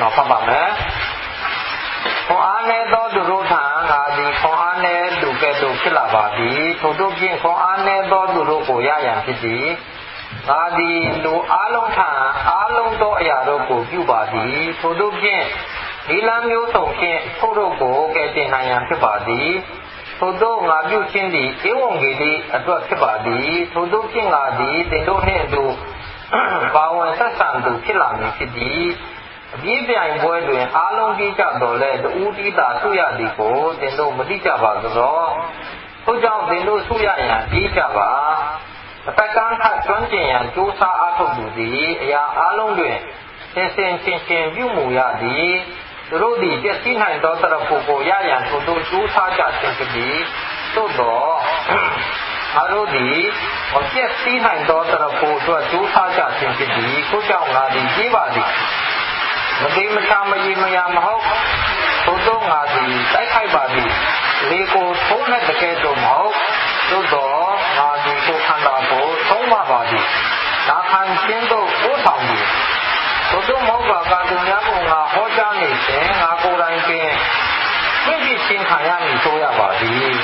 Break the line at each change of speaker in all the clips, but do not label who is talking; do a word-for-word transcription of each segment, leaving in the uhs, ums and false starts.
nó pháp bảo này con ăn này đó đủ đủ thang à đi con ăn này đủ cái đủ cái là bà đi thủ tục kiện con ăn này đó đủ đủ của gia đình thì đi à đi đủ áo lông thang áo lông đó ya đó của cứu bà đi thủ tục kiện đi làm nhiều tổng kiện thủ tục của cái tiền hàng nhà thì bà đi thủ tục ngã cứu chuyện đi yêu ông cái đi ở đó thì bà đi thủ tục kiện ngã đi tiền đồ này đủ bảo vệ sát sản đủ cái làm thì điဒီပြန်ပွဲတွင်အားလုံးကြည့်ကြတော့လဲတူတိတာဆုရသည်ကိုသင်တို့မသိကြပါသောထို့ကြောင့်သင်တို့ဆုရရန်ကြည့်ကြပါအတက်ကန်းခတ်ကျွမ်းကျင်ရန်ကြိုးစားအားထုတ်သူသည်အရာအားလုံးတွင်သင်စင်ချင်းချင်းပြုမှုရသည်သူတို့သည်ပျက်စီးနိုင်သောတရဖို့ကိုရရန်ထို့သို့ကြိုးစားကြခြင်းဖြစ်သည်သို့တော့အားတို့သည်မပျက်စီးနိုင်သောတရဖို့အတွက်ကြိုးစားကြခြင်းဖြစ်သည်ထို့ကြောင့်ငါသည်ကြည်ပါသည်မတိမချမကြီးမရမဟုတ်သို့တော့ငါသည်တိုက်ခိုက်ပါသည်လေကိုထိုးနဲ့တကယ်တော့မဟုတ်သို့တော့ငါသည်ကိုခန္ဓာကိုသုံးပါပါသည်ဒါခံခြင်းတို့ပို့ဆောင်သည်သို့တော့မဟုတ်ပါကသူများကငါဟောကြားနေခြင်းငါကိုယ်တိုင်ပင်ပြည့်ပြည့်ချင်းခံရမည်ဆိုရပါသည်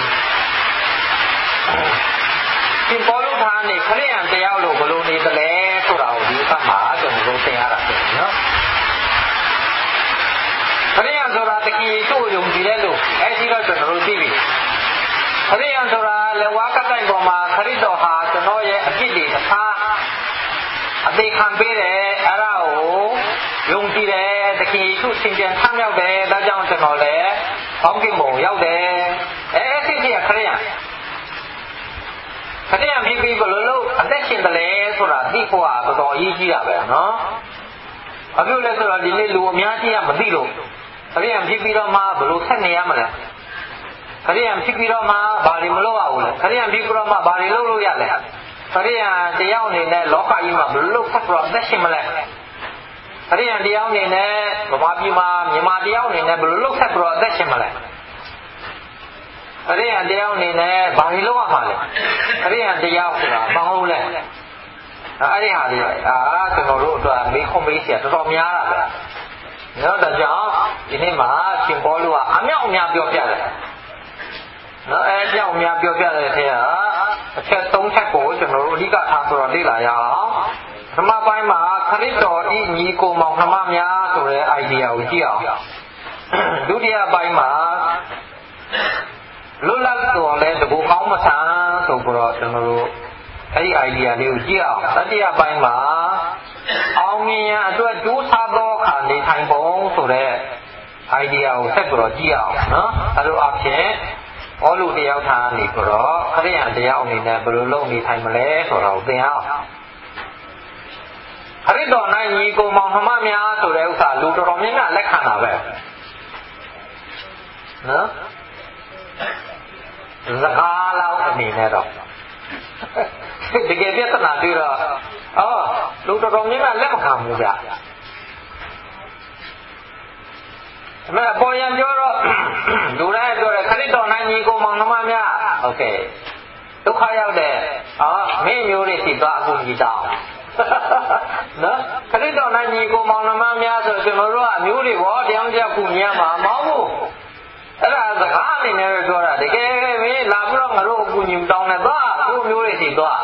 ဒီဘောလုံးသားနဲ့ခရိယံတရားလို့ဘယ်လိုနေသလဲဆိုတာကိုဒီအခါမှာကျွန်တော်တို့သင်ရတာဖြစ်နော်ခရိယံဆိုတာတကယ်ကိုယုံကြည်တဲ့လူအဲဒီတော့ကျွန်တော်တို့သိပြီခရိယံဆိုတာလက်ဝါးကတိုင်ပေါ်မှာခရစ်တော်ဟာကျွန်တော်ရဲ့အပြစ်တွေအထားအသေးခံပေးတယ်အဲ့ဒါကိုယုံကြည်တယ်တကယ်ကိုသင်ပြန်ထမြောက်တယ်ဒါကြောင့်ကျွန်တော်လည်းဘောင်းကင်ဘုံရောက်တယ်အဲအဲ့ဒီကခရိယံခရိယံဖြစ်ပြီးဘယ်လိုလုပ်အသက်ရှင်တယ်လဲဆိုတာသိဖို့ကတော်တော်အရေးကြီးတာပဲနော်ဘာဖြစ်လဲဆိုတော့ဒီနေ့လူအများကြီးကမသိလို့ခရိယံဖြစ်ပြီးတော့မှဘယ်လိုဆက်နေရမလဲခရိယံဖြစ်ပြီးတော့မှဘာတွေမလုပ်ရဘူးလဲခရိယံဖြစ်ပြီးတော့မှဘာတွေလုပ်လို့ရလဲခရိယံတရားအနေနဲ့လောကကြီးမှာဘယ်လိုလုပ်ဆက်ပြီးတော့အသက်ရှင်မလဲခရိယံတရားအနေနဲ့ဗမာပြည်မှာမြန်မာတရားအနေနဲ့ဘယ်လိုလုပ်ဆက်ပြီးတော့အသက်ရှင်မလဲခရိယံတရားအနေနဲ့ဘာတွေလုပ်ရမှာလဲခရိယံတရားဆိုတာမဟုတ်လဲအဲ့ဒီဟာလေးအာကျွန်တော်တို့အတွက်မေးခွန်းမေးเสียတော်တော်များတာပဲနော်ဒါကြောင့်ဒီနေ့မှာရှင်ပေါလုကအမြောက်အများပြောပြတယ်နော်အဲအမြောက်အများပြောပြတဲ့ထဲကအချက်သုံးချက်ကိုကျွန်တော်တို့အဓိကထားဆိုတော့လေ့လာရအောင်ပထမပိုင်းမှာခရစ်တော်ဤညီကိုမောင်နှမများဆိုတဲ့ idea ကိုကြည့်အောင်ဒုတိယပိုင်းမှာလွတ်လပ်တော်လဲတကူကောင်းမဆန်ဆိုပြီးတော့ကျွန်တော်တို့အဲ့ဒီ idea လေးကိုကြည့်အောင်တတိယပိုင်းမှာအောင်မြင်ရန်အတွက်ကြိုးစားသောအခါနေထိုင်ပုံဆိုတဲ့ idea ကိုဆက်ပြီးတော့ကြည့်အောင်နော်အဲ့လိုအဖြစ်ဘောလူတယောက်ထားနေပြီးတော့ခရိယံတရားအနေနဲ့ဘယ်လိုလုပ်နေထိုင်မလဲဆိုတော့သင်အောင်ခရစ်တော်၌ညီကိုမောင်နှမများဆိုတဲ့ဥစ္စာလူတော်တော်များများလက်ခံတာပဲနော်စကားလောက်အနေနဲ့တော့တကယ်ပြဿနာတွေ့တော့အော်လူတော်တော်များများလက်မခံဘူးဗျအမေပေါ်ရန်ပြောတော့လူတိုင်းပြောတယ်ခရစ်တော်နိုင်ညီကိုမောင်နှမများโอเคဒုက္ခရောက်တယ်အော်မင်းမျိုးတွေစီသွားအကူကြီးတောင်းနော်ခရစ်တော်နိုင်ညီကိုမောင်နှမများဆိုကျွန်တော်တို့ကအမျိုးတွေဘောတရားတရားကူညီရမှာမဟုတ်ဘူးအဲ့ဒါစကားအနေနဲ့ပြောတာတကယ်မင်းလာပြီးတော့ငါတို့အကူညီတောင်းတယ်သွားကိုမျိုးတွေစီသွား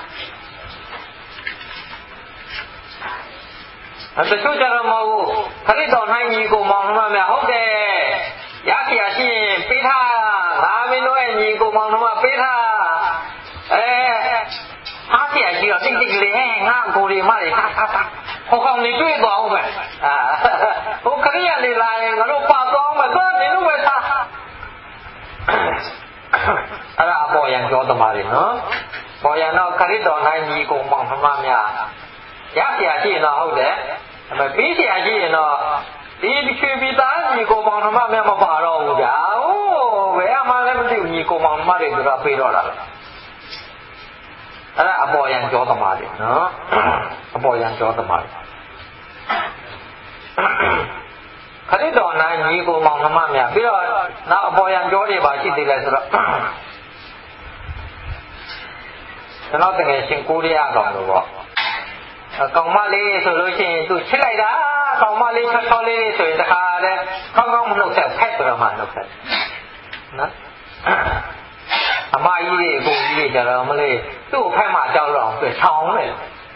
တချို့ကြတော့မဟုတ်ဘူးခရစ်တော်နိုင်ညီကိုမောင်နှမများဟုတ်တယ်ရစီရရှိရင်ပေးထားငါမင်းတို့ရဲ့ညီကိုမောင်နှမပေးထားအဲအားစီရရှိတော့တိတ်တိတ်လေးဟဲ့ငါကိုရီမလေးဟာဟာဟာဟိုကောင်နေတွေ့သွားအောင်ပဲအာဟိုခရိယလေးလာရင်ငါတို့ပါသွားအောင်ပဲသွားနေလို့ပဲသားအဲ့ဒါအပေါ်ရန်ပြောသမားတွေနော်ပေါ်ရန်တော့ခရစ်တော်နိုင်ညီကိုမောင်နှမများရစီရရှိရင်တော့ဟုတ်တယ်အမေပေးစီရရှိရင်တော့ဒီချွေပြီးသားညီကိုမောင်နှမများမပါတော့ဘူးဗျာဟိုးဘယ်မှလည်းမသိဘူးညီကိုမောင်နှမတွေကတော့ပေးတော့တာအဲ့ဒါအပေါ်ရန်ကြောသမားတွေနော်အပေါ်ရန်ကြောသမားတွေခရစ်တော်နိုင်ညီကိုမောင်နှမများပြီးတော့နောက်အပေါ်ရန်ကြောတွေပါရှိသေးလဲဆိုတော့ကျွန်တော်တကယ်ရှင်ကိုရီးယားကောင်လို့ပေါ့ကောင်မလေးဆိုလို့ရှိရင်သူချစ်လိုက်တာကောင်မလေးချောချောလေးဆိုရင်တခါတည်းကောင်းကောင်းမနှုတ်ဆက်ဖက်ပြတော့မှနှုတ်ဆက်နော်အမကြီးတွေအကိုကြီးတွေကြတော့မလေးသူ့ကိုဖက်မှကြောက်တော့အောင်သူချောင်းတယ်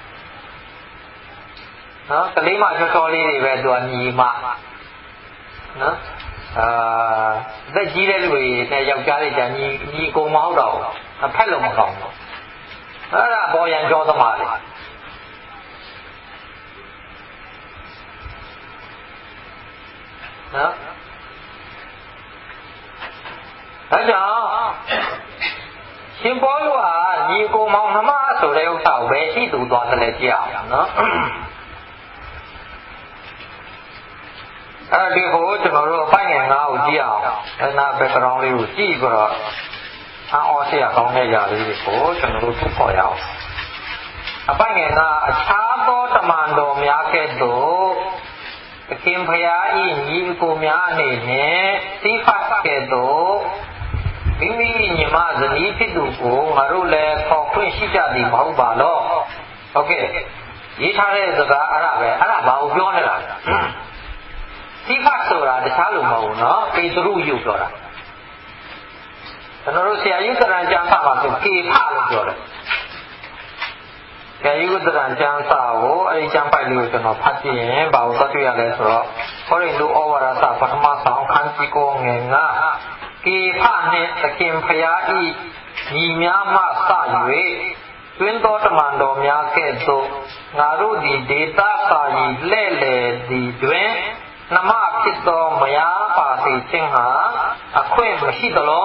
နော်ကလေးမချောချောလေးတွေပဲသူကညီမနော်အာသက်ကြီးတဲ့လူတွေနဲ့ယောက်ျားတွေကြညီညီကိုမဟုတ်တော့ဖက်လို့မကောင်းဘူးအဲ့ဒါပေါ်ရန်ကြောသမားလေနော်ဒါကြောင့်ရှင်ပေါလုဟာညီကိုမောင်နှမဆိုတဲ့ဥစ္စာကိုပဲရှိသူသွားတယ်လေကြည့်အောင်နော်အဲ့ဒီဟိုကျွန်တော်တို့အပိုင်းငယ်ငါးကိုကြည့်အောင်အဲ့နာ background လေးကိုကြည့်ပြီးတော့အော်ဆရာကောင်းတဲ့ຢာလေးကိုကျွန်တော်တို့ထုတ်ဖော်ရအောင်အပိုင်းငယ်ကအခြားသောတမန်တော်များကဲ့သို့သခင်ဖရာဤညီအကိုများအနေနဲ့သိဖတ်ကဲ့သို့မိမိညီမဇနီးဖြစ်သူကိုငါတို့လည်းခေါ်ခွင့်ရှိကြသည်မဟုတ်ပါတော့ဟုတ်ကဲ့ရေးထားတဲ့စကားအဲ့ဒါပဲအဲ့ဒါဘာကိုပြောနေတာလဲသိဖတ်ဆိုတာတခြားလိုမဟုတ်ဘူးနော်ပေတရုယုပြောတာကျွန်တော်တို့ဆရာကြီးကရံကျမ်းစာမှာဆိုကေဖလို့ပြောတယ်ဆရာကြီးကရံကျမ်းစာကိုအဲဒီကျမ်းပိုက်လေးကိုကျွန်တော်ဖတ်ကြည့်ရင်ဘာလို့သတ်တွေ့ရလဲဆိုတော့ဟောရင်လူဩဝါဒစာပထမဆောင်ခန်းကြီးကိုငယ်ငါကေဖနှင့်သခင်ဖရာဤညီများမှစ၍တွင်တော်တမန်တော်များကဲ့သို့ငါတို့ဒီဒေတာစာရီလှဲ့လေသည်တွင်နမဖြစ်သောမယားပါစေခြင်းဟာအခွင့်မရှိသလား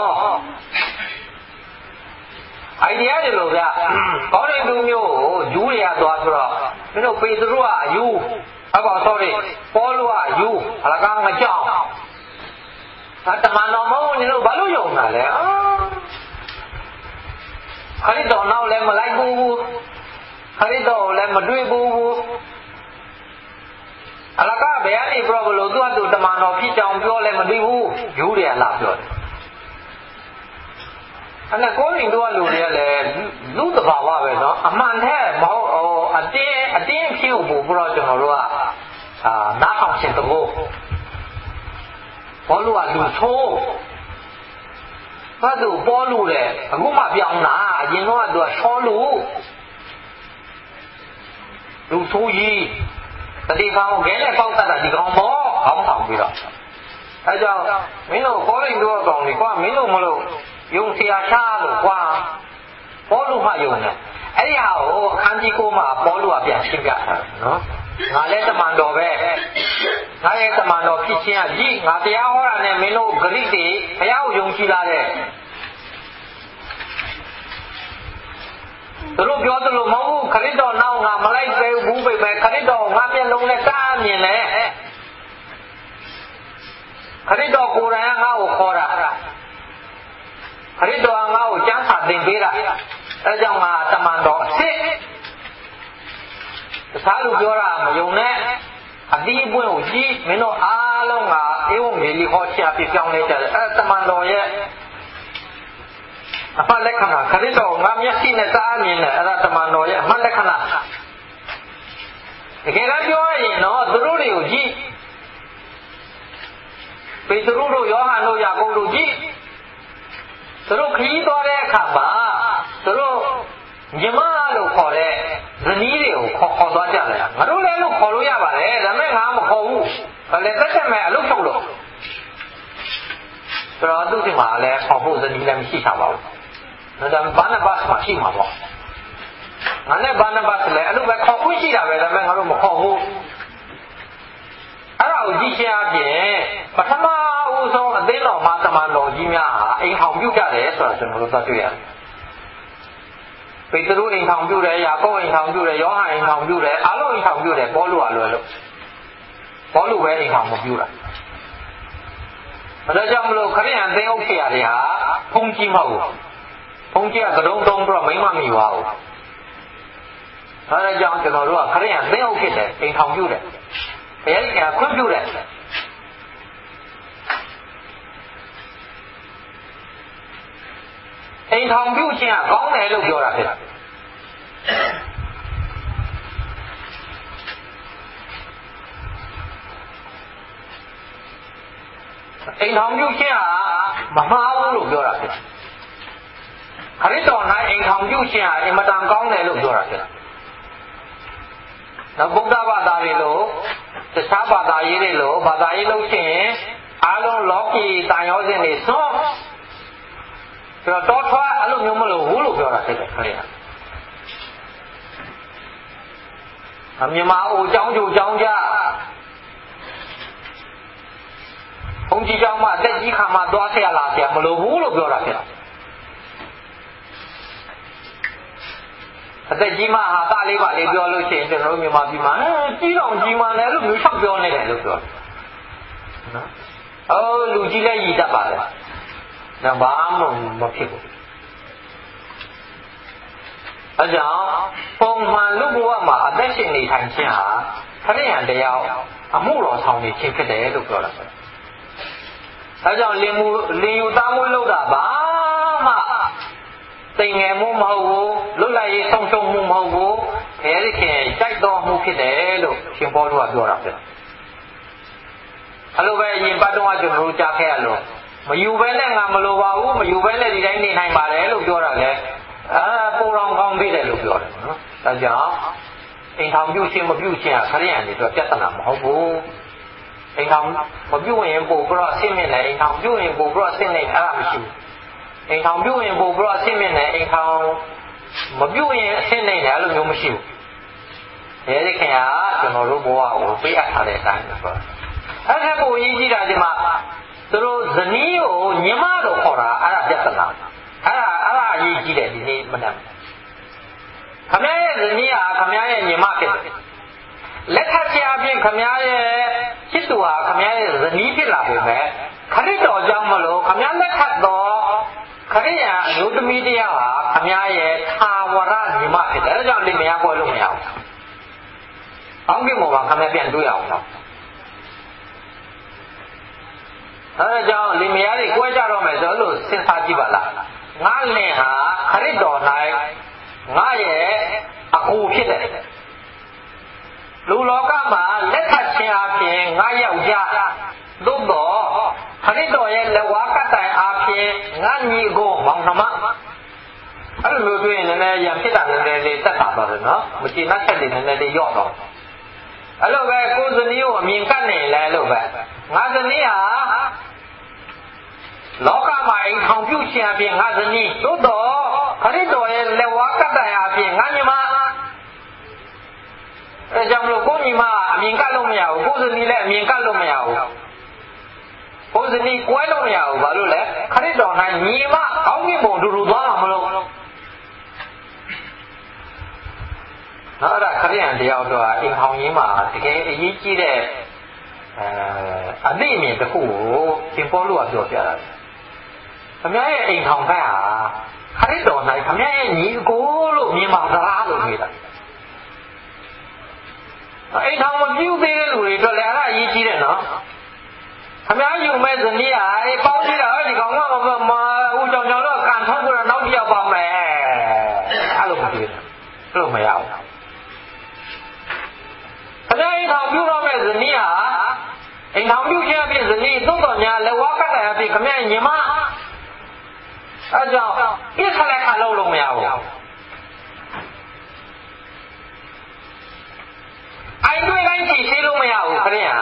အိုင်ဒီယာတွေလို့ဗျာကောင်းတဲ့လူမျိုးကိုယူရရသွားဆိုတော့မင်းတို့ပေတရုကအယူဟုတ်ပါ sorry ပေါလုကအယူအလကားငကြောင်တမန်တော်မဟုတ်ဘူးဘာလို့ယုံတာလဲခရစ်တော်နောက်လည်းမလိုက်ဘူးခရစ်တော်လည်းမတွေ့ဘူးအလကားဘယ်ကနေပြောဘလို့သူ့အတူတမန်တော်ဖြစ်ကြောင်ပြောလည်းမသိဘူးယူတယ်လားပြောတယ်အဲ့ဒါကိုရင်တို့ကလူတွေကလည်းလူတဘာဝပဲနော်အမှန်တည်းမဟုတ်ဟိုအတင်းအတင်းဖြစ်ဖို့ဘုရားကျွန်တော်တို့ကအာနားထောင်ခြင်းတဘောဘောလူကလူဆိုးဘာလို့ဘောလူလဲအခုမှပြောင်းတာအရင်တော့သူကချောလူလူဆိုးကြီးတတိကောင်ခဲနဲ့ပေါက်တတ်တာဒီကောင်ပေါ့ခေါင်းဆောင်ပြီးတော့အဲကြောင့်မင်းတို့ကိုရင်တို့ကောင်လေးကွာမင်းတို့မလို့ယုံဆရာရှားလို့ကွာဘောလူမှယုံတယ်အဲ့ဒီဟာကိုအခန်းကြီးကိုမှဘောလူကပြန်ရှင်းပြတာနော်ငါလည်းတမန်တော်ပဲငါရဲ့တမန်တော်ဖြစ်ခြင်းကကြီးငါတရားဟောတာနဲ့မင်းတို့ဂရိတွေဘုရားကိုယုံကြည်လာတဲ့သူတို့ပြောသလိုမဟုတ်ဘူးခရစ်တော်နောက်ငါမလိုက်သေးဘူးပဲခရစ်တော်ငါမျက်လုံးနဲ့တားမြင်လဲခရစ်တော်ကိုယ်တိုင်ကငါ့ကိုခေါ်တာခရစ်တော်ကငါ့ကိုကျမ်းစာသင်ပေးတာအဲကြောင့်ငါတမန်တော်အစ်စ်တခြားလူပြောတာမယုံနဲ့အတိအပွင့်ကိုကြည့်မင်းတို့အားလုံးကအေဝံဂေလိဟောချပြပြောင်းလဲကြတယ်အဲတမန်တော်ရဲ့အမှတ်လက္ခဏာခရစ်တော်ငါမျက်စိနဲ့စားမြင်တယ်အဲ့ဒါတမန်တော်ရဲ့အမှတ်လက္ခဏာတကယ်တော့ပြောရရင်တော့သူတို့တွေကိုကြည့်ပေတရုတို့ယောဟန်တို့ယာကုပ်တို့ကြည့်သူတို့ခရီးသွားတဲ့အခါမှာသူတို့ညီမလို့ခေါ်တဲ့ဇနီးတွေကိုခေါ်ခေါ်သွားကြတယ်ငါတို့လည်းလို့ခေါ်လို့ရပါတယ်ဒါပေမဲ့ငါမခေါ်ဘူးဘာလဲတက်တက်မဲ့အလုပ်ထုတ်လို့ဆိုတော့သူ့ဒီမှာလည်းခေါ်ဖို့ဇနီးလည်းမရှိချပါဘူးဒါကြောင့်ဘာနာဘတ်မှာရှိမှာပေါ့ငါနဲ့ဘာနာဘတ်လည်းအဲ့လိုပဲခေါ်ခွင့်ရှိတာပဲဒါပေမဲ့ငါတို့မခေါ်ဘူးအဲ့ဒါကိုကြည့်ရှင်းအပြင်ပထမဦးဆုံးအသင်းတော်မှာတမန်တော်ကြီးများဟာအိမ်ဟောင်ပြုကြတယ်ဆိုတော့ကျွန်တော်တို့သတ်တွေ့ရတယ်ပေတရုအိမ်ဟောင်ပြုတယ်ယာကုပ်အိမ်ဟောင်ပြုတယ်ယောဟန်အိမ်ဟောင်ပြုတယ်အားလုံးအိမ်ဟောင်ပြုတယ်ပေါလုကလွယ်လို့ပေါလုပဲအိမ်ဟောင်မပြုတာဒါကြောင့်မလို့ခရစ်ယာန်သင်းအုပ်ဆရာတွေဟာဖုန်ကြီးမဟုတ်ဘူးဖုန်ကြီးကကတုံးတုံးပြီးတော့မိမမိပါဘူးဒါကြောင့်ကျွန်တော်တို့ကခရစ်ယာန်သင်းအုပ်ဖြစ်တယ်အိမ်ဟောင်ပြုတယ်ဘုရားကြီးကခွင့်ပြုတယ်အိမ်ထောင်ပြုခြင်းကကောင်းတယ်လို့ပြောတာဖြစ်တယ်အိမ်ထောင်ပြုခြင်းဟာမမှားဘူးလို့ပြောတာဖြစ်ခရစ်တော်၌အိမ်ထောင်ပြုခြင်းဟာအင်မတန်ကောင်းတယ်လို့ပြောတာဖြစ်နောက်ဗုဒ္ဓဘာသာတွေလို့တခြားဘာသာရေးတွေလို့ဘာသာရေးလို့ရှိရင်အားလုံးလောကီတန်ရောစဉ်တွေစွန့်ဆိုတော့တောထွားအဲ့လိုမျိုးမလို့ဘူးလို့ပြောတာဖြစ်တယ်ခရစ်ယာန်အမြင်မှာအိုเจ้าကျိုเจ้าကြဘုန်းကြီးเจ้าမအသက်ကြီးခါမှသွားဆရာလာဆရာမလို့ဘူးလို့ပြောတာဖြစ်တယ်အသက်ကြီးမှဟာတာလေးပါလေးပြောလို့ရှိရင်ကျွန်တော်တို့မြန်မာပြည်မှာကြီးတော်ကြီးမှလည်းလို့မျိုးလျှောက်ပြောနေတယ်လို့ပြောတယ်နော်အော်လူကြီးလည်းရည်တတ်ပါလေဒါဘာမှမဖြစ်ဘူးအဲကြောင့်ပုံမှန်လူဘဝမှာအသက်ရှင်နေထိုင်ခြင်းဟာခရစ်ယာန်တရားအမှုတော်ဆောင်နေခြင်းဖြစ်တယ်လို့ပြောတာပဲအဲကြောင့်လင်မူလင်ယူသားမှုလုပ်တာဘာမှတိမ်ငယ်မှုမဟုတ်ဘူးလွတ်လပ်ရေးဆုံးရှုံးမှုမဟုတ်ဘူးဘယ်လိုခင်ကြိုက်တော်မှုဖြစ်တယ်လို့ရှင်ပေါလုကပြောတာပဲအဲ့လိုပဲအရင်ပတ်တော့ကျွန်တော်တို့ကြားခဲ့ရလို့မယူဘဲနဲ့ငါမလိုပါဘူးမယူဘဲနဲ့ဒီတိုင်းနေနိုင်ပါတယ်လို့ပြောတာလေအဲပုံတော်ကောင်းသေးတယ်လို့ပြောတယ်နော်ဒါကြောင့်အိမ်ထောင်ပြုခြင်းမပြုခြင်းဟာခရစ်ယာန်တွေအတွက်ပြဿနာမဟုတ်ဘူးအိမ်ထောင်မပြုရင်ပို့ပြီးတော့အဆင့်မြင့်တယ်အိမ်ထောင်ပြုရင်ပို့ပြီးတော့အဆင့်နိုင်အဲ့ဒါမရှိဘူးအိမ်ထောင်ပြုရင်ပို့ပြီးတော့အဆင့်မြင့်တယ်အိမ်ထောင်မပြုရင်အဆင့်နိုင်တယ်အဲ့လိုမျိုးမရှိဘူးဒါဒီခင်ဗျာကျွန်တော်တို့ဘဝကိုပေးအပ်ထားတဲ့အတိုင်းဆိုတော့အဲ့ဒါကိုအရေးကြီးတာဒီမှာသူတို့ဇနီးကိုညီမလို့ခေါ်တာအဲ့ဒါပြဿနာအဲ့ဒါအဲ့ဒါအရေးကြီးတယ်ဒီနေ့မနက်ခမရဲ့ဇနီးဟာခမရဲ့ညီမဖြစ်တယ်လက်ထပ်ချအပြင်ခမရဲ့ချစ်သူဟာခမရဲ့ဇနီးဖြစ်လာပြီမဲ့ခရစ်တော်ကြောင့်မလို့ခမလက်ထပ်တော့ခရစ်ယာန်အမျိုးသမီးတရားဟာခမရဲ့သာဝရညီမဖြစ်တယ်ဒါကြောင့်လင်မယားပွဲလို့မရဘူးအောင်းပြမောပါခမပြန်တွေ့ရအောင်နော်အဲဒါကြောင့်လင်မယားတွေကွဲကြတော့မယ်ဆိုလို့စဉ်းစားကြည့်ပါလားငါလင်ဟာခရစ်တော်၌ငါရဲ့အကူဖြစ်တယ်လူလောကမှာလက်ထပ်ခြင်းအပြင်ငါယောက်ျားသို့တော့ခရစ်တော်ရဲ့လက်ဝါးကတိုင်အပြင်ငါညီကိုမောင်နှမအဲ့လိုမျိုးတွေ့ရင်လည်းရံဖြစ်တာလည်းလေးတက်တာပါပဲနော်မကျေနပ်ချက်တွေလည်းလေးရော့တော့အဲ့လိုပဲကိုယ်ဇနီးကိုအမြင်ကပ်နေလဲလို့ပဲငါဇနီးဟာလောကမှာအိမ်ထောင်ပြုခြင်းအပြင်ငါဇနီးသို့တော့ခရစ်တော်ရဲ့လက်ဝါးကတိုင်အပြင်ငါညီမအဲကြောင့်မလို့ကိုညီမအမြင်ကပ်လို့မရဘူးကိုဇနီးလည်းအမြင်ကပ်လို့မရဘူးကိုဇနီးကွဲလို့မရဘူးဘာလို့လဲခရစ်တော်၌ညီမကောင်းကင်ဘုံတူတူသွားမှာမလို့နော်အဲ့ဒါခရစ်ယာန်တရားတော်ကအိမ်ထောင်ရင်းမှာတကယ်အရေးကြီးတဲ့အဲအသိအမြင်တစ်ခုကိုရှင်ပေါလုကပြောပြတာခမရဲ့အိမ်ထောင်ဖက်ဟာခရစ်တော်၌ခမရဲ့ညီကိုလို့မြင်ပါသလားလို့မေးတာအိမ်ထောင်မပြုတ်သေးတဲ့လူတွေအတွက်လည်းအဲ့ဒါအရေးကြီးတယ်နော်ခမယူမဲ့ဇနီးဟာအေးပေါင်းကြည့်တာဒီကောင်ကမဦးကြောင်ကြောင်တော့ကန်ထုတ်ပြီးတော့နောက်တစ်ယောက်ပေါင်းမယ်အဲ့လိုမဖြစ်ဘူးအဲ့လိုမရဘူးခမအိမ်ထောင်ပြုတော့မဲ့ဇနီးဟာအိမ်ထောင်ပြုခြင်းအပြင်ဇနီးသို့တော်များလက်ဝါးကတိုင်အပြင်ခမညီမအဲကြောင့်ပြစ်ခလက်ခလုံးလို့မရဘူးအိုင်တွေ့တိုင်းကြည့်သေးလို့မရဘူးခရင်ဟာ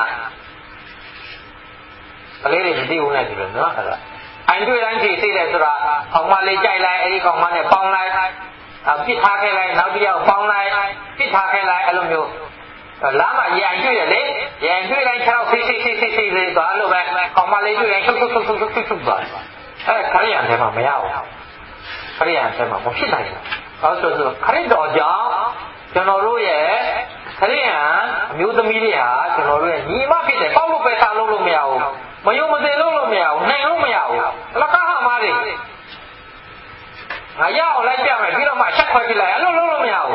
ကလေးတွေမသိဘူးနဲ့ဒီလိုနော်အဲ့ဒါအိုင်တွေ့တိုင်းကြည့်သေးတယ်ဆိုတာကောင်မလေးကြိုက်လိုက်အဲ့ဒီကောင်မနဲ့ပေါင်းလိုက်ပြစ်ထားခဲ့လိုက်နောက်တစ်ယောက်ပေါင်းလိုက်ပြစ်ထားခဲ့လိုက်အဲ့လိုမျိုးလာမှရန်တွေ့ရလေရန်တွေ့တိုင်းခြေထောက်ဆိတ်ဆိတ်ဆိတ်ဆိတ်ဆိတ်လေးသွားလို့ပဲကောင်မလေးတွေ့တိုင်းထုတ်ထုတ်ထုတ်ထုတ်ထုတ်ထုတ်သွားအဲခရိယန်ထဲမှာမရဘူးခရိယန်ထဲမှာမဖြစ်နိုင်ဘူးအဲဆိုဆိုခရစ်တော်ကြောင့်ကျွန်တော်တို့ရဲ့ခရိယန်အမျိုးသမီးတွေဟာကျွန်တော်တို့ရဲ့ညီမဖြစ်တယ်ပေါက်လို့ပဲစားလို့လို့မရဘူးမယုံမသိလို့လို့မရဘူးနိုင်လို့မရဘူးလက္ခဏာမားတွေငါရအောင်လိုက်ပြမယ်ပြီးတော့မှချက်ခွဲပြလိုက်အဲ့လိုလို့လို့မရဘူး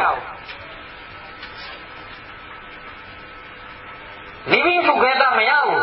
living together မရဘူး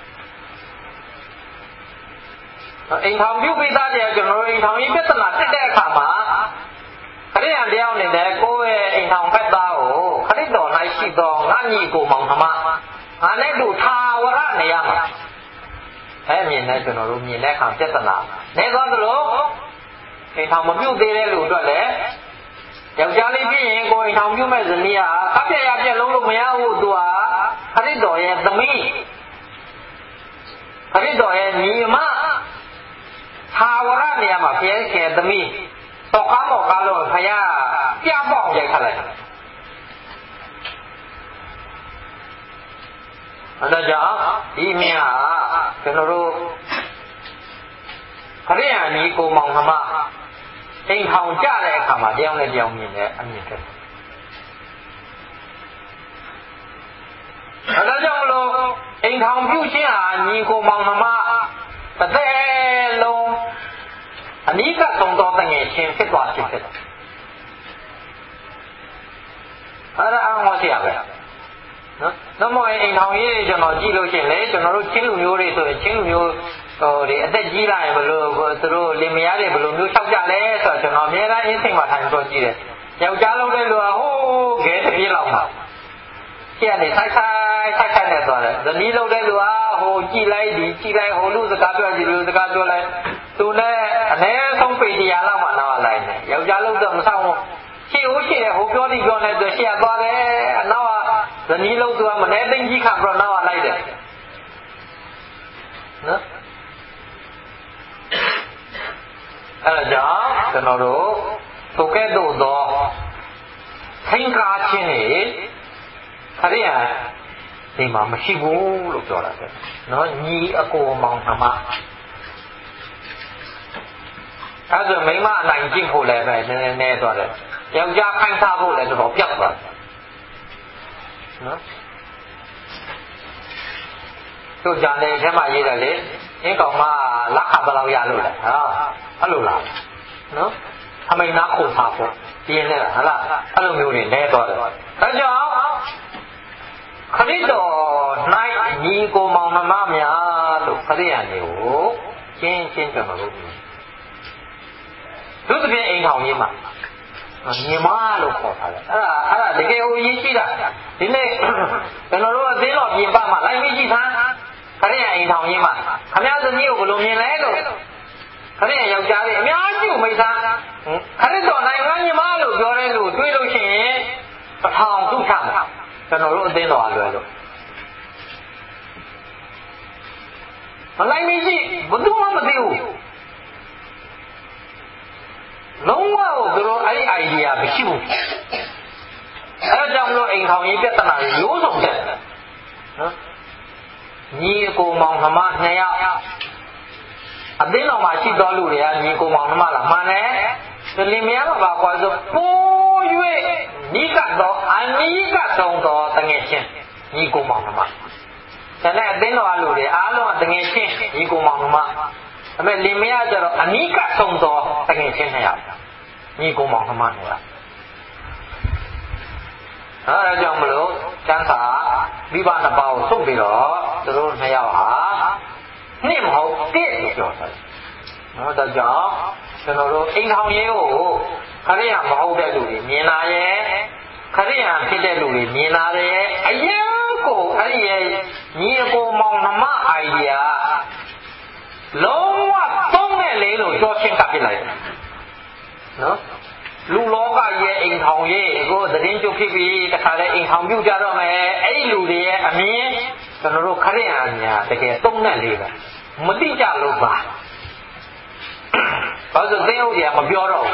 အိမ်ထောင်ပြုပြီးသားတဲ့ကျွန်တော်တို့အိမ်ထောင်ကြီးပြဿနာတက်တဲ့အခါမှာခရစ်ယာန်တရားအနေနဲ့ကိုယ့်ရဲ့အိမ်ထောင်ဘက်သားကိုခရစ်တော်၌ရှိသောငါညီကိုမောင်နှမငါနဲ့တူသာဝရနေရမှာအဲမြင်တဲ့ကျွန်တော်တို့မြင်တဲ့အခါပြဿနာနေသွားသလိုအိမ်ထောင်မပြုတ်သေးတဲ့လူအတွက်လည်းယောက်ျားလေးဖြစ်ရင်ကိုယ်အိမ်ထောင်ပြုတ်မဲ့ဇနီးဟာအပြည့်အပြည့်လုံးလို့မရဘူးသူဟာခရစ်တော်ရဲ့သမီးခရစ်တော်ရဲ့ညီမသာဝရနေရာမှာဖျဲခဲသမီးတော့ကားမော်ကားလို့ဖယားပြပေါအောင်ရိုက်ခတ်လိုက်အဲဒါကြောင့်ဒီမြင်ဟာကျွန်တော်တို့ခရိယာညီကိုမောင်နှမအိမ်ထောင်ကြတဲ့အခါမှာတရားနဲ့တရားမြင်တဲ့အမြင်ဖြစ်တယ်အဲဒါကြောင့်မလို့အိမ်ထောင်ပြုခြင်းဟာညီကိုမောင်နှမတစ်သက်လုံးအနိကသုံးတော်တငယ်ချင်းဖြစ်သွားဖြစ်တယ်အဲဒါအောင်လို့ရှိရပဲနော်တော့မဟုတ်အိမ်ထောင်ရေးကျွန်တော်ကြည့်လို့ရှိရင်လေကျွန်တော်တို့ချင်းလူမျိုးတွေဆိုရင်ချင်းလူမျိုးဟိုဒီအသက်ကြီးလာရင်ဘယ်လိုသူတို့လင်မယားတွေဘယ်လိုမျိုးလျှောက်ကြလဲဆိုတော့ကျွန်တော်အများအားအင်းစိတ်မှာထိုင်ပြောကြည့်တယ်ယောက်ျားလုံးတဲ့လူကဟိုးခဲတစ်ပြေးလောက်မှာကြည့်ရနေဆိုင်ဆိုင်ဆိုင်ဆိုင်နဲ့သွားတယ်ဇနီးလုံးတဲ့လူကဟိုကြည့်လိုက်ဒီကြည့်လိုက်ဟိုလူစကားပြောကြည့်လူစကားပြောလိုက်သူနဲ့အနည်းဆုံးပေတရားလောက်မှနောက်လိုက်တယ်ယောက်ျားလုံးတော့မဆောင်ဘူးရှေ့ဦးရှေ့ဟိုပြောပြီးပြောနေဆိုရှေ့ကသွားတယ်အနောက်ကဇနီးလုံးသူကမနေသိကြီးခံပြီးတော့နောက်ကလိုက်တယ်နော်အဲဒါကြောင့်ကျွန်တော်တို့သူကဲ့သို့သောသင်္ကာခြင်းတွေခရိယာဒီမှာမရှိဘူးလို့ပြောတာပဲနော်ညီအကိုမောင်နှမအဲဒါမိမအနိုင်ကျင့်ဖို့လည်းပဲနည်းနည်းနည်းသွားတယ်ယောက်ျားခိုင်းစားဖို့လည်းတော်တော်ပြောက်သွားတယ်နော်သူကြံတဲ့ထဲမှာရေးတယ်လေအင်းကောင်မလက်ခဘယ်လောက်ရလို့လဲဟာအဲ့လိုလားနော်အမိန်နာခိုစားဖို့ပြင်းနေတာဟုတ်လားအဲ့လိုမျိုးတွေနဲသွားတယ်ဒါကြောင့်ခရစ်တော်၌ညီကိုမောင်နှမများလို့ခရိယာတွေကိုရှင်းရှင်းကျွန်တော်တို့ပြောသူတပြင်းအိမ်ထောင်ကြီးမှာညီမလို့ခေါ်ထားတယ်အဲ့ဒါအဲ့ဒါတကယ်ဟိုရေးကြည့်တာဒီနေ့ကျွန်တော်တို့အသင်းတော်ပြင်ပမှာလိုက်ပြီးကြည့်ထားခရိယာအိမ်ထောင်ကြီးမှာခမည်းသမီးကိုဘယ်လိုမြင်လဲလို့ခရိယာယောက်ျားလေးအများကြီးမိသားခရစ်တော်နိုင်ငံညီမလို့ပြောတဲ့လူတွေ့လို့ရှိရင်ပထောင်ဒုက္ခမှာကျွန်တော်တို့အသင်းတော်အလွယ်လို့မလိုက်မကြည့်ဘယ်သူမှမသိဘူးလုံးဝသူတို့အဲ့ဒီ idea မရှိဘူးအဲကြောင့်မလို့အိမ်ထောင်ကြီးပြဿနာတွေရိုးစုံတယ်နော်ညီအကိုမောင်နှမနှစ်ယောက်အသင်းတော်မှာရှိတော်လူတွေကညီကိုမောင်နှမလားမှန်တယ်ဒီလင်မယားမှာပါကွာဆိုပိုး၍ညီကတော့အနီးကဆုံးတော်တငယ်ချင်းညီကိုမောင်နှမဒါနဲ့အသင်းတော်အလူတွေအားလုံးကတငယ်ချင်းညီကိုမောင်နှမအမေလင်မယားကျတော့အနီးကဆုံးတော်တငယ်ချင်းနှစ်ယောက်ညီကိုမောင်နှမနှစ်ယောက်အဲဒါကြောင့်မလို့ကျမ်းစာမိဘနှစ်ပါးကိုထုတ်ပြီးတော့သူတို့နှစ်ယောက်ဟာနှစ်မဟုတ်တစ်လို့ပြောတယ်နော်ဒါကြောင့်ကျွန်တော်တို့အိမ်ထောင်ရေးကိုခရိယာမဟုတ်တဲ့လူတွေမြင်လာရဲ့ခရိယာဖြစ်တဲ့လူတွေမြင်လာတယ်အရင်ကိုအဲ့ဒီရဲ့ညီအကိုမောင်နှမ idea လုံးဝသုံးတဲ့လေလို့ပြောချင်းကပ်ပြလိုက်တယ်နော်လူလောကရဲ့အိမ်ထောင်ရေးကိုသတင်းကြုတ်ဖြစ်ပြီးတခါလေအိမ်ထောင်ပြုတ်ကြတော့မယ်အဲ့ဒီလူတွေရဲ့အမြင်ကျွန်တော်တို့ခရိယာညာတကယ်သုံးတဲ့လေပဲမတိကြလို့ပါဘာလို့သိဟုတ်တယ်မပြောတော့